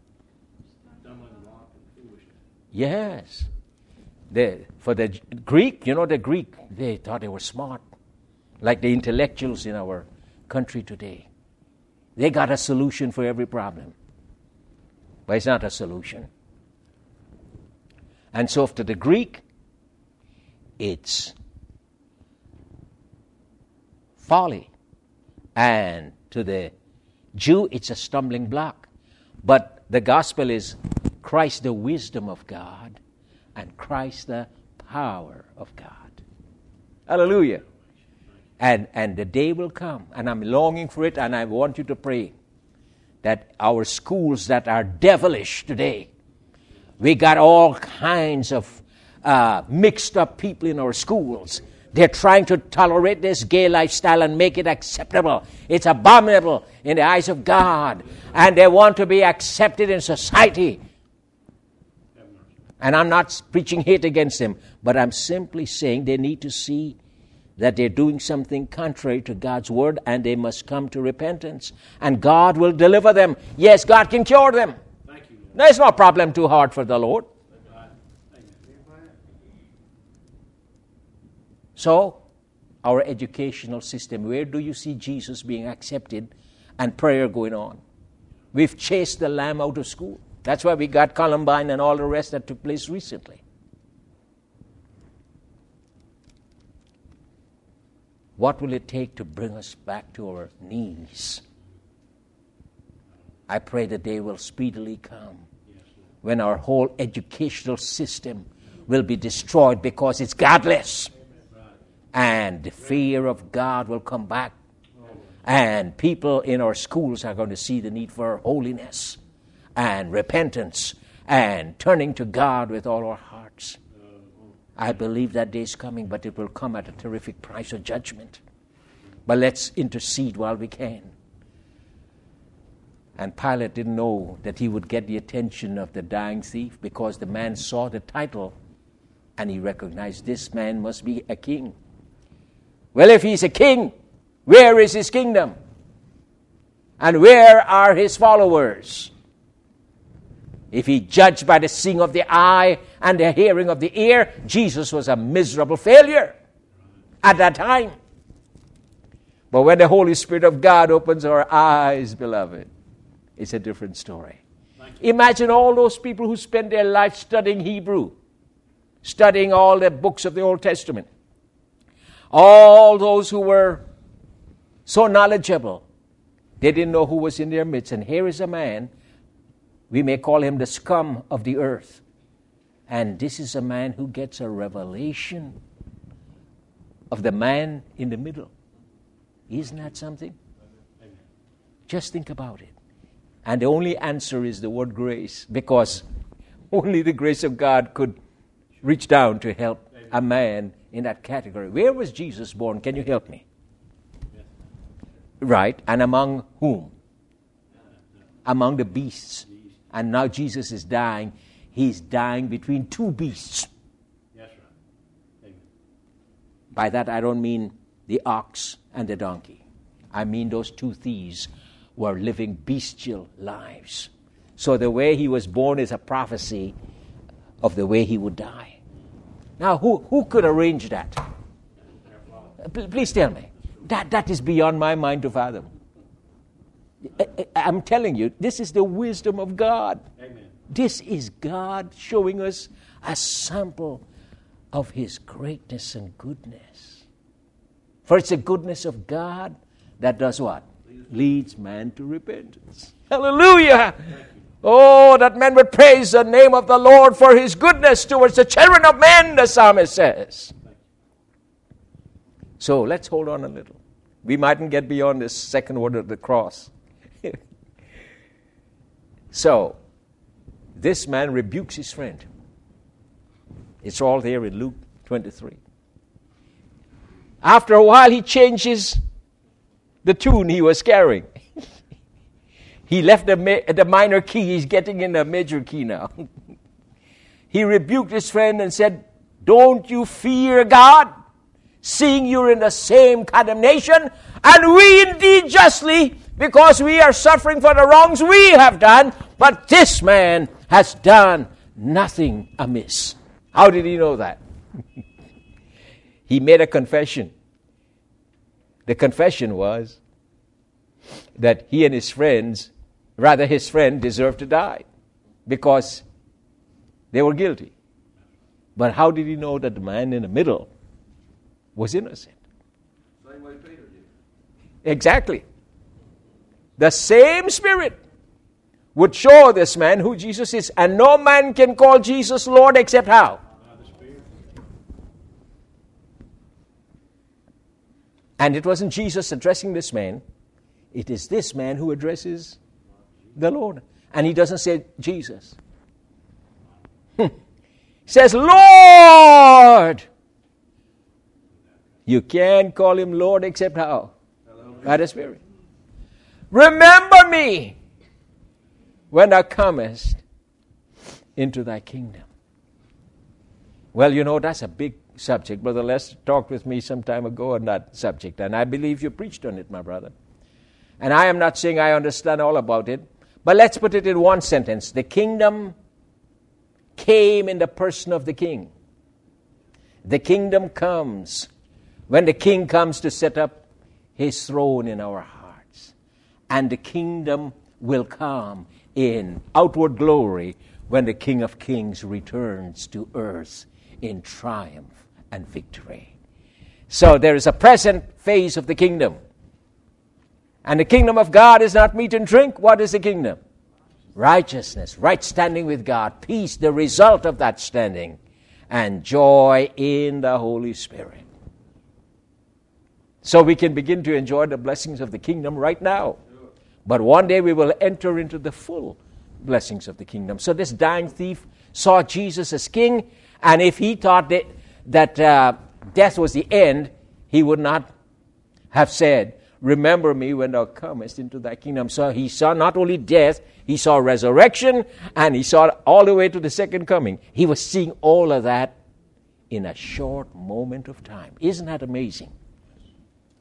Yes. The, for the Greek, you know the Greek, they thought they were smart. Like the intellectuals in our country today. They got a solution for every problem. But it's not a solution. And so to the Greek, it's folly. And to the Jew, it's a stumbling block. But the gospel is Christ the wisdom of God and Christ the power of God. Hallelujah. And and the day will come, and I'm longing for it, and I want you to pray that our schools that are devilish today, we got all kinds of uh, mixed up people in our schools. They're trying to tolerate this gay lifestyle and make it acceptable. It's abominable in the eyes of God, and they want to be accepted in society. And I'm not preaching hate against them, but I'm simply saying they need to see that they're doing something contrary to God's word, and they must come to repentance. And God will deliver them. Yes, God can cure them. Thank you. There's no problem too hard for the Lord. Thank you. So, our educational system, where do you see Jesus being accepted and prayer going on? We've chased the lamb out of school. That's why we got Columbine and all the rest that took place recently. What will it take to bring us back to our knees? I pray the day will speedily come when our whole educational system will be destroyed because it's godless. And the fear of God will come back. And people in our schools are going to see the need for holiness and repentance and turning to God with all our hearts. I believe that day is coming, but it will come at a terrific price of judgment. But let's intercede while we can. And Pilate didn't know that he would get the attention of the dying thief because the man saw the title and he recognized this man must be a king. Well, if he's a king, where is his kingdom? And where are his followers? If he judged by the seeing of the eye and the hearing of the ear, Jesus was a miserable failure at that time. But when the Holy Spirit of God opens our eyes, beloved, it's a different story. Imagine all those people who spend their life studying Hebrew, studying all the books of the Old Testament. All those who were so knowledgeable, they didn't know who was in their midst. And here is a man, we may call him the scum of the earth. And this is a man who gets a revelation of the man in the middle. Isn't that something? Amen. Just think about it. And the only answer is the word grace, because only the grace of God could reach down to help Amen. A man in that category. Where was Jesus born? Can you help me? Yes. Right. And among whom? Among the beasts. And now Jesus is dying. He's dying between two beasts. Yes, right. Amen. By that I don't mean the ox and the donkey. I mean those two thieves were living bestial lives. So the way he was born is a prophecy of the way he would die. Now, who, who could arrange that? Please tell me. That, that is beyond my mind to fathom. I, I'm telling you, this is the wisdom of God. Amen. This is God showing us a sample of his greatness and goodness. For it's the goodness of God that does what? Leads man to repentance. Hallelujah! Oh, that men would praise the name of the Lord for his goodness towards the children of men, the psalmist says. So let's hold on a little. We mightn't get beyond this second word of the cross. So, this man rebukes his friend. It's all there in Luke twenty-three. After a while, he changes the tune he was carrying. He left the, ma- the minor key. He's getting in the major key now. He rebuked his friend and said, "Don't you fear God, seeing you're in the same condemnation? And we indeed justly, because we are suffering for the wrongs we have done, but this man has done nothing amiss." How did he know that? He made a confession. The confession was that he and his friends, rather his friend, deserved to die because they were guilty. But how did he know that the man in the middle was innocent? Same way Peter did. Exactly. The same Spirit would show this man who Jesus is. And no man can call Jesus Lord except how? And it wasn't Jesus addressing this man. It is this man who addresses the Lord. And he doesn't say Jesus. He says, "Lord." You can't call him Lord except how? By the Spirit. "Remember me when thou comest into thy kingdom." Well, you know, that's a big subject. Brother Les talked with me some time ago on that subject, and I believe you preached on it, my brother. And I am not saying I understand all about it, but let's put it in one sentence. The kingdom came in the person of the king. The kingdom comes when the king comes to set up his throne in our hearts. And the kingdom will come in outward glory when the King of Kings returns to earth in triumph and victory. So there is a present phase of the kingdom. And the kingdom of God is not meat and drink. What is the kingdom? Righteousness, right standing with God, peace, the result of that standing, and joy in the Holy Spirit. So we can begin to enjoy the blessings of the kingdom right now. But one day we will enter into the full blessings of the kingdom. So this dying thief saw Jesus as king, and if he thought that, that uh, death was the end, he would not have said, "Remember me when thou comest into thy kingdom." So he saw not only death, he saw resurrection, and he saw all the way to the second coming. He was seeing all of that in a short moment of time. Isn't that amazing?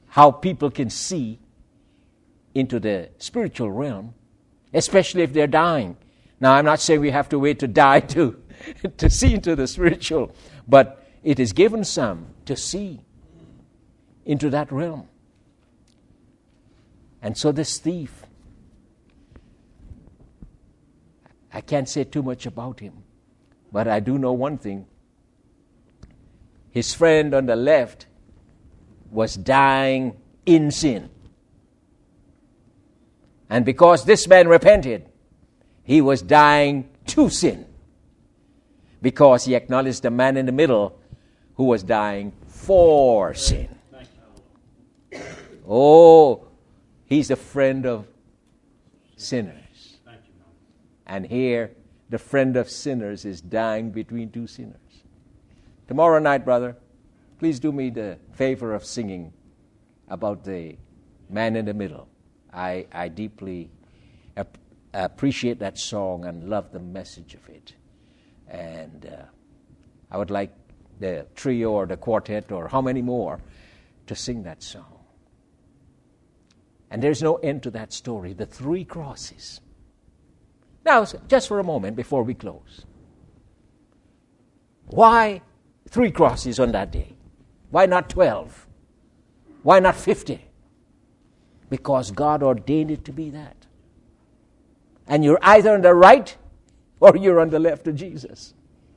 how people can see into the spiritual realm, especially if they're dying. Now, I'm not saying we have to wait to die to, to see into the spiritual, but it is given some to see into that realm. And so this thief, I can't say too much about him, but I do know one thing. His friend on the left was dying in sin. And because this man repented, he was dying to sin. Because he acknowledged the man in the middle who was dying for sin. Oh, he's a friend of sinners. And here, the friend of sinners is dying between two sinners. Tomorrow night, brother, please do me the favor of singing about the man in the middle. I, I deeply ap- appreciate that song and love the message of it. And uh, I would like the trio or the quartet or how many more to sing that song. And there's no end to that story, the three crosses. Now, just for a moment before we close. Why three crosses on that day? Why not twelve? Why not fifty? Because God ordained it to be that. And you're either on the right or you're on the left of Jesus.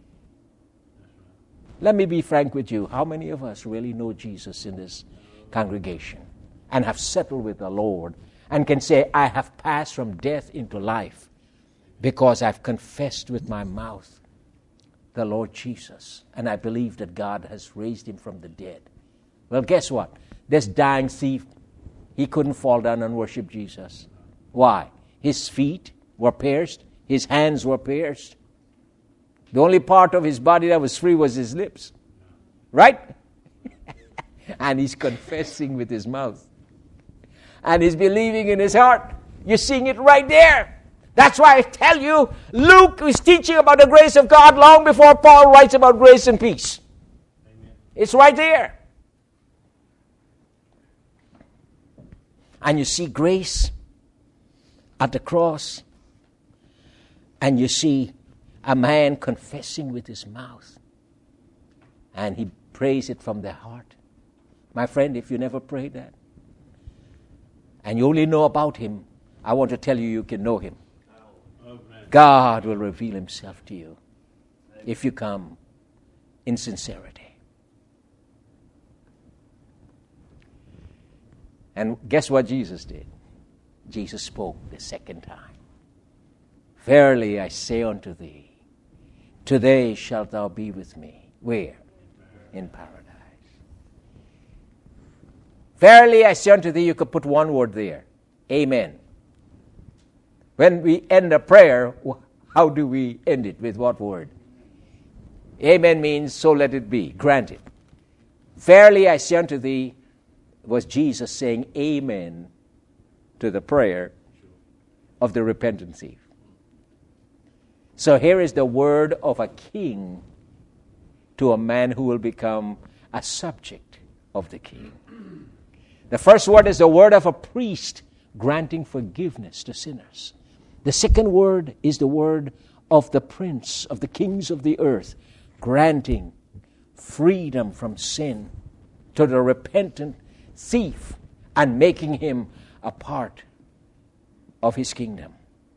Let me be frank with you. How many of us really know Jesus in this congregation and have settled with the Lord and can say, I have passed from death into life because I've confessed with my mouth the Lord Jesus, and I believe that God has raised him from the dead? Well, guess what? This dying thief, he couldn't fall down and worship Jesus. Why? His feet were pierced. His hands were pierced. The only part of his body that was free was his lips. Right? And he's confessing with his mouth. And he's believing in his heart. You're seeing it right there. That's why I tell you, Luke is teaching about the grace of God long before Paul writes about grace and peace. Amen. It's right there. And you see grace at the cross. And you see a man confessing with his mouth. And he prays it from the heart. My friend, if you never prayed that, and you only know about him, I want to tell you you can know him. God will reveal himself to you if you come in sincerity. And guess what Jesus did? Jesus spoke the second time. Verily I say unto thee, today shalt thou be with me. Where? In paradise. Verily I say unto thee, you could put one word there. Amen. When we end a prayer, how do we end it? With what word? Amen means, so let it be, granted. Verily I say unto thee, was Jesus saying amen to the prayer of the repentant thief. So here is the word of a king to a man who will become a subject of the king. The first word is the word of a priest granting forgiveness to sinners. The second word is the word of the prince of the kings of the earth, granting freedom from sin to the repentant thief and making him a part of his kingdom.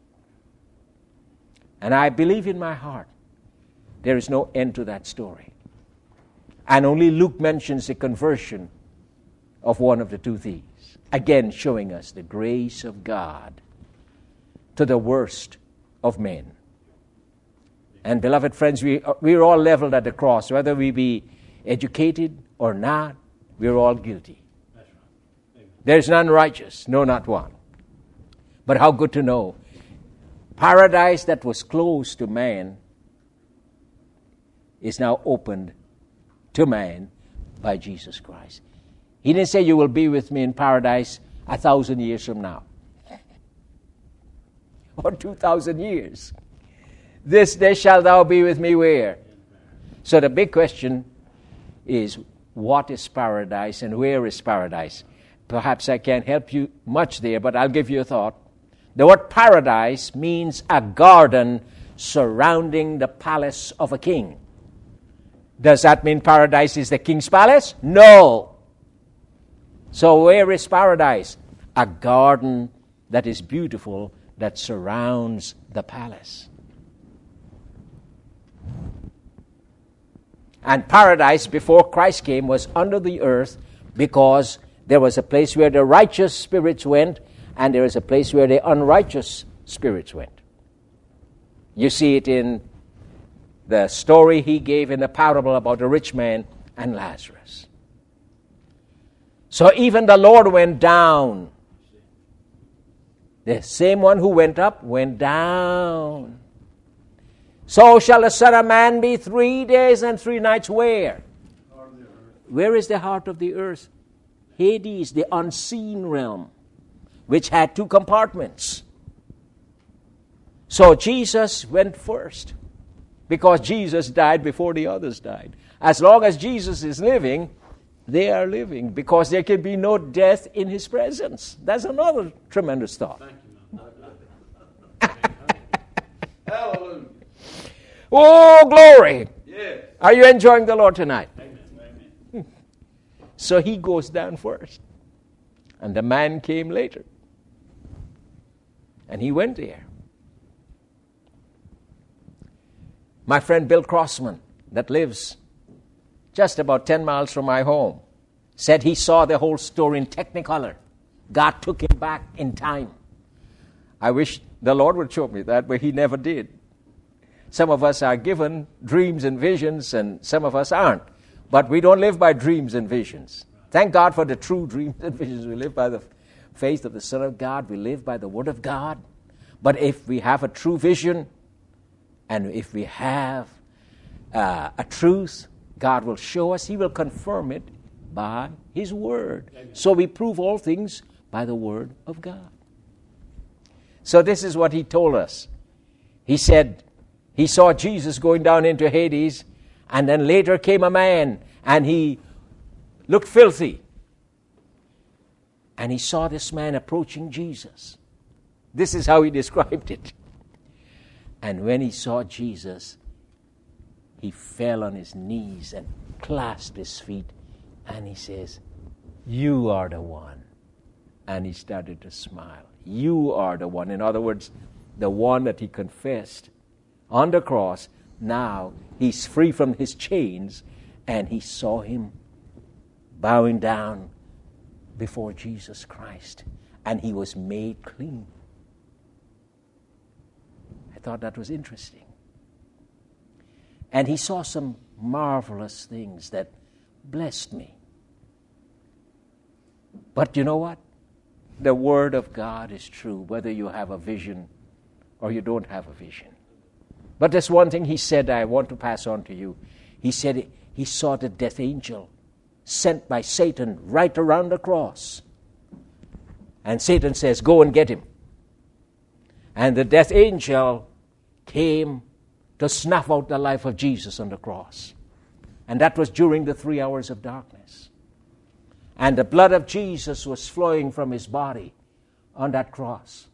And I believe in my heart there is no end to that story. And only Luke mentions the conversion of one of the two thieves, again showing us the grace of God to the worst of men. And beloved friends, we we're all leveled at the cross. Whether we be educated or not, we're all guilty. That's right. There's none righteous, no, not one. But how good to know, paradise that was closed to man is now opened to man by Jesus Christ. He didn't say you will be with me in paradise a thousand years from now. Or two thousand years. This day shalt thou be with me where? So the big question is, what is paradise and where is paradise? Perhaps I can't help you much there, but I'll give you a thought. The word paradise means a garden surrounding the palace of a king. Does that mean paradise is the king's palace? No. So where is paradise? A garden that is beautiful that surrounds the palace. And paradise before Christ came was under the earth because there was a place where the righteous spirits went and there is a place where the unrighteous spirits went. You see it in the story he gave in the parable about the rich man and Lazarus. So even the Lord went down. The same one who went up went down. So shall the Son of Man be three days and three nights where? Where is the heart of the earth? Hades, the unseen realm, which had two compartments. So Jesus went first because Jesus died before the others died. As long as Jesus is living, they are living because there can be no death in his presence. That's another tremendous thought. Thank you, Hallelujah. Oh, glory! Yes. Are you enjoying the Lord tonight? Amen. Amen. So he goes down first. And the man came later. And he went there. My friend Bill Crossman, that lives just about ten miles from my home, said he saw the whole story in Technicolor. God took him back in time. I wish the Lord would show me that, but he never did. Some of us are given dreams and visions, and some of us aren't. But we don't live by dreams and visions. Thank God for the true dreams and visions. We live by the faith of the Son of God. We live by the Word of God. But if we have a true vision, and if we have uh, a truth, God will show us. He will confirm it by His Word. Amen. So we prove all things by the Word of God. So this is what He told us. He said He saw Jesus going down into Hades, and then later came a man, and he looked filthy. And he saw this man approaching Jesus. This is how he described it. And when he saw Jesus, he fell on his knees and clasped his feet. And he says, "You are the one." And he started to smile. You are the one. In other words, the one that he confessed on the cross. Now he's free from his chains, and he saw him bowing down before Jesus Christ, and he was made clean. I thought that was interesting. And he saw some marvelous things that blessed me. But you know what? The Word of God is true, whether you have a vision or you don't have a vision. But there's one thing he said I want to pass on to you. He said he saw the death angel sent by Satan right around the cross. And Satan says, "Go and get him." And the death angel came to snuff out the life of Jesus on the cross. And that was during the three hours of darkness. And the blood of Jesus was flowing from his body on that cross.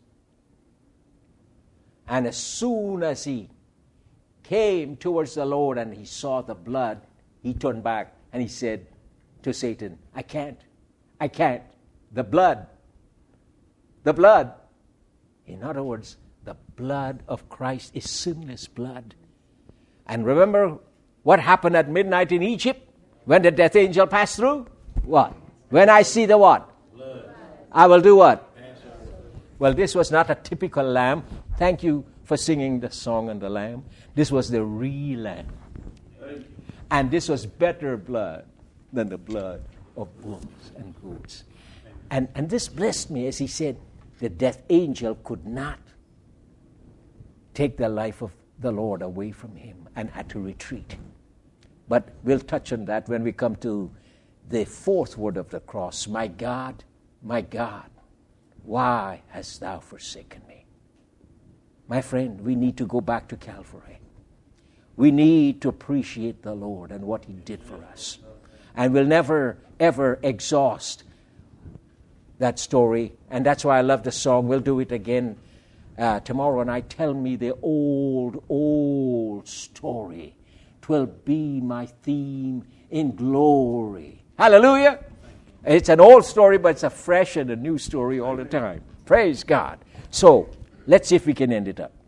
And as soon as he came towards the Lord and he saw the blood, he turned back and he said to Satan, I can't, I can't. The blood, the blood. In other words, the blood of Christ is sinless blood. And remember what happened at midnight in Egypt when the death angel passed through? What? When I see the what? Blood. I will do what? Answer. Well, this was not a typical lamb. Thank you for singing the song on the lamb. This was the real lamb. And this was better blood than the blood of bulls and goats. And, and this blessed me as he said, the death angel could not take the life of the Lord away from him and had to retreat. But we'll touch on that when we come to the fourth word of the cross. My God, my God, why hast thou forsaken me? My friend, we need to go back to Calvary. We need to appreciate the Lord and what He did for us. And we'll never, ever exhaust that story, and that's why I love the song. We'll do it again uh, tomorrow night. Tell me the old, old story. 'Twill be my theme in glory. Hallelujah. It's an old story, but it's a fresh and a new story all the time. Praise God. So, let's see if we can end it up.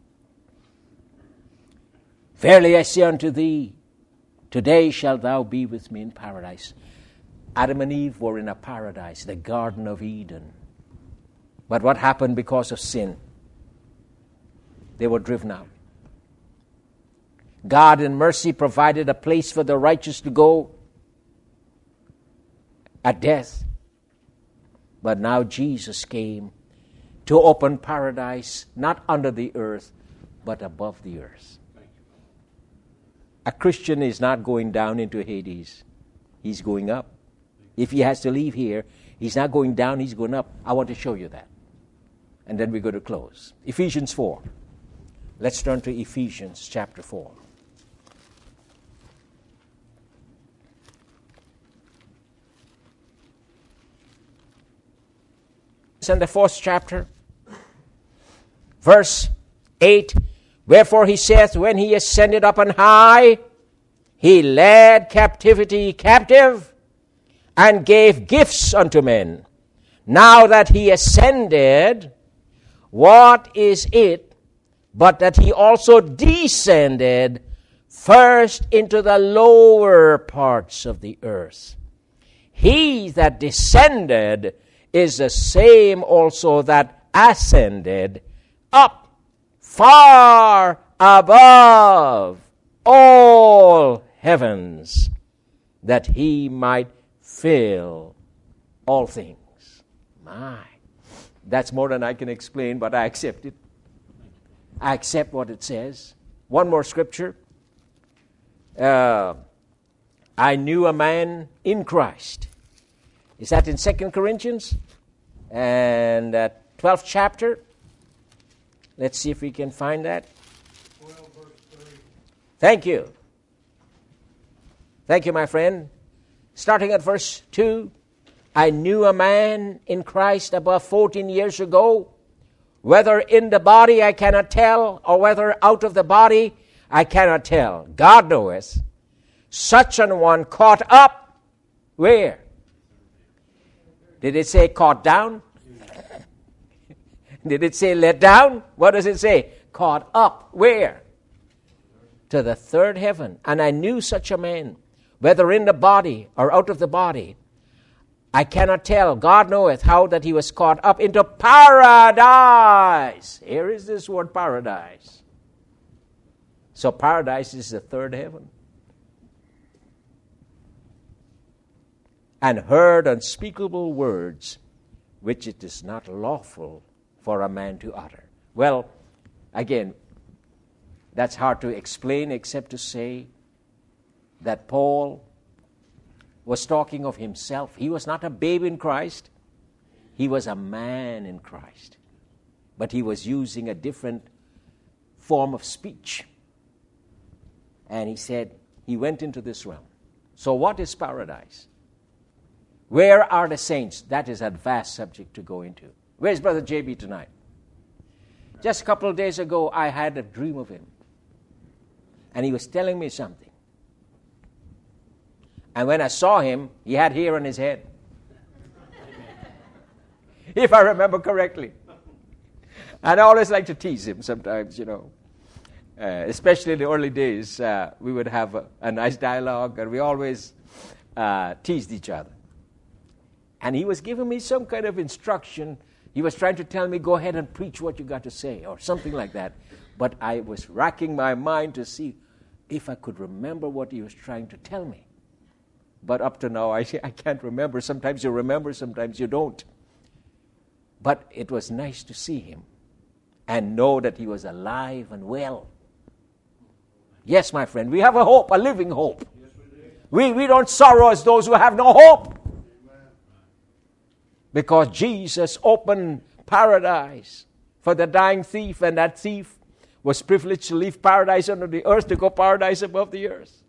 Verily I say unto thee, today shalt thou be with me in paradise. Adam and Eve were in a paradise, the Garden of Eden. But what happened because of sin? They were driven out. God in mercy provided a place for the righteous to go at death. But now Jesus came to open paradise, not under the earth, but above the earth. A Christian is not going down into Hades. He's going up. If he has to leave here, he's not going down, he's going up. I want to show you that. And then we're going to close. Ephesians four. Let's turn to Ephesians chapter four. It's in the fourth chapter, verse eight. Wherefore he saith, when he ascended up on high, he led captivity captive, and gave gifts unto men. Now that he ascended, what is it but that he also descended first into the lower parts of the earth? He that descended is the same also that ascended up far above all heavens, that he might fill all things. My, that's more than I can explain, but I accept it. I accept what it says. One more scripture. Uh, I knew a man in Christ. Is that in Second Corinthians? And uh, twelfth chapter. Let's see if we can find that. twelve, verse three. Thank you. Thank you, my friend. Starting at verse two. I knew a man in Christ above fourteen years ago, whether in the body I cannot tell, or whether out of the body I cannot tell. God knoweth. Such an one caught up, where? Did it say caught down? Did it say let down? What does it say? Caught up. Where? To the third heaven. And I knew such a man, whether in the body or out of the body. I cannot tell. God knoweth how that he was caught up into paradise. Here is this word paradise. So paradise is the third heaven. And heard unspeakable words, which it is not lawful for a man to utter. Well, again, that's hard to explain except to say that Paul was talking of himself. He was not a babe in Christ. He was a man in Christ. But he was using a different form of speech. And he said he went into this realm. So what is paradise? Where are the saints? That is a vast subject to go into. Where's Brother J B tonight? Just a couple of days ago, I had a dream of him. And he was telling me something. And when I saw him, he had hair on his head. If I remember correctly. And I always like to tease him sometimes, you know. Uh, especially in the early days, uh, we would have a, a nice dialogue, and we always uh, teased each other. And he was giving me some kind of instruction. He was trying to tell me, go ahead and preach what you got to say, or something like that. But I was racking my mind to see if I could remember what he was trying to tell me. But up to now, I, I can't remember. Sometimes you remember, sometimes you don't. But it was nice to see him and know that he was alive and well. Yes, my friend, we have a hope, a living hope. Yes, we do. We, we don't sorrow as those who have no hope. Because Jesus opened paradise for the dying thief, and that thief was privileged to leave paradise under the earth to go paradise above the earth.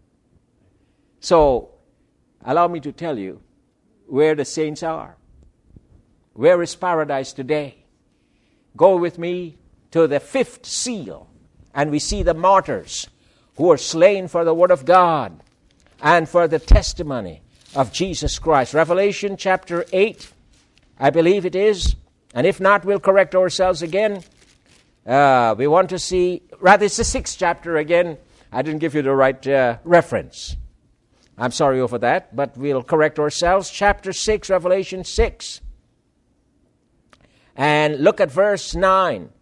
So, allow me to tell you where the saints are. Where is paradise today? Go with me to the fifth seal, and we see the martyrs who were slain for the word of God and for the testimony of Jesus Christ. Revelation chapter eight, I believe it is. And if not, we'll correct ourselves again. Uh, we want to see, rather it's the sixth chapter again. I didn't give you the right uh, reference. I'm sorry over that, but we'll correct ourselves. Chapter six, Revelation six. And look at verse nine.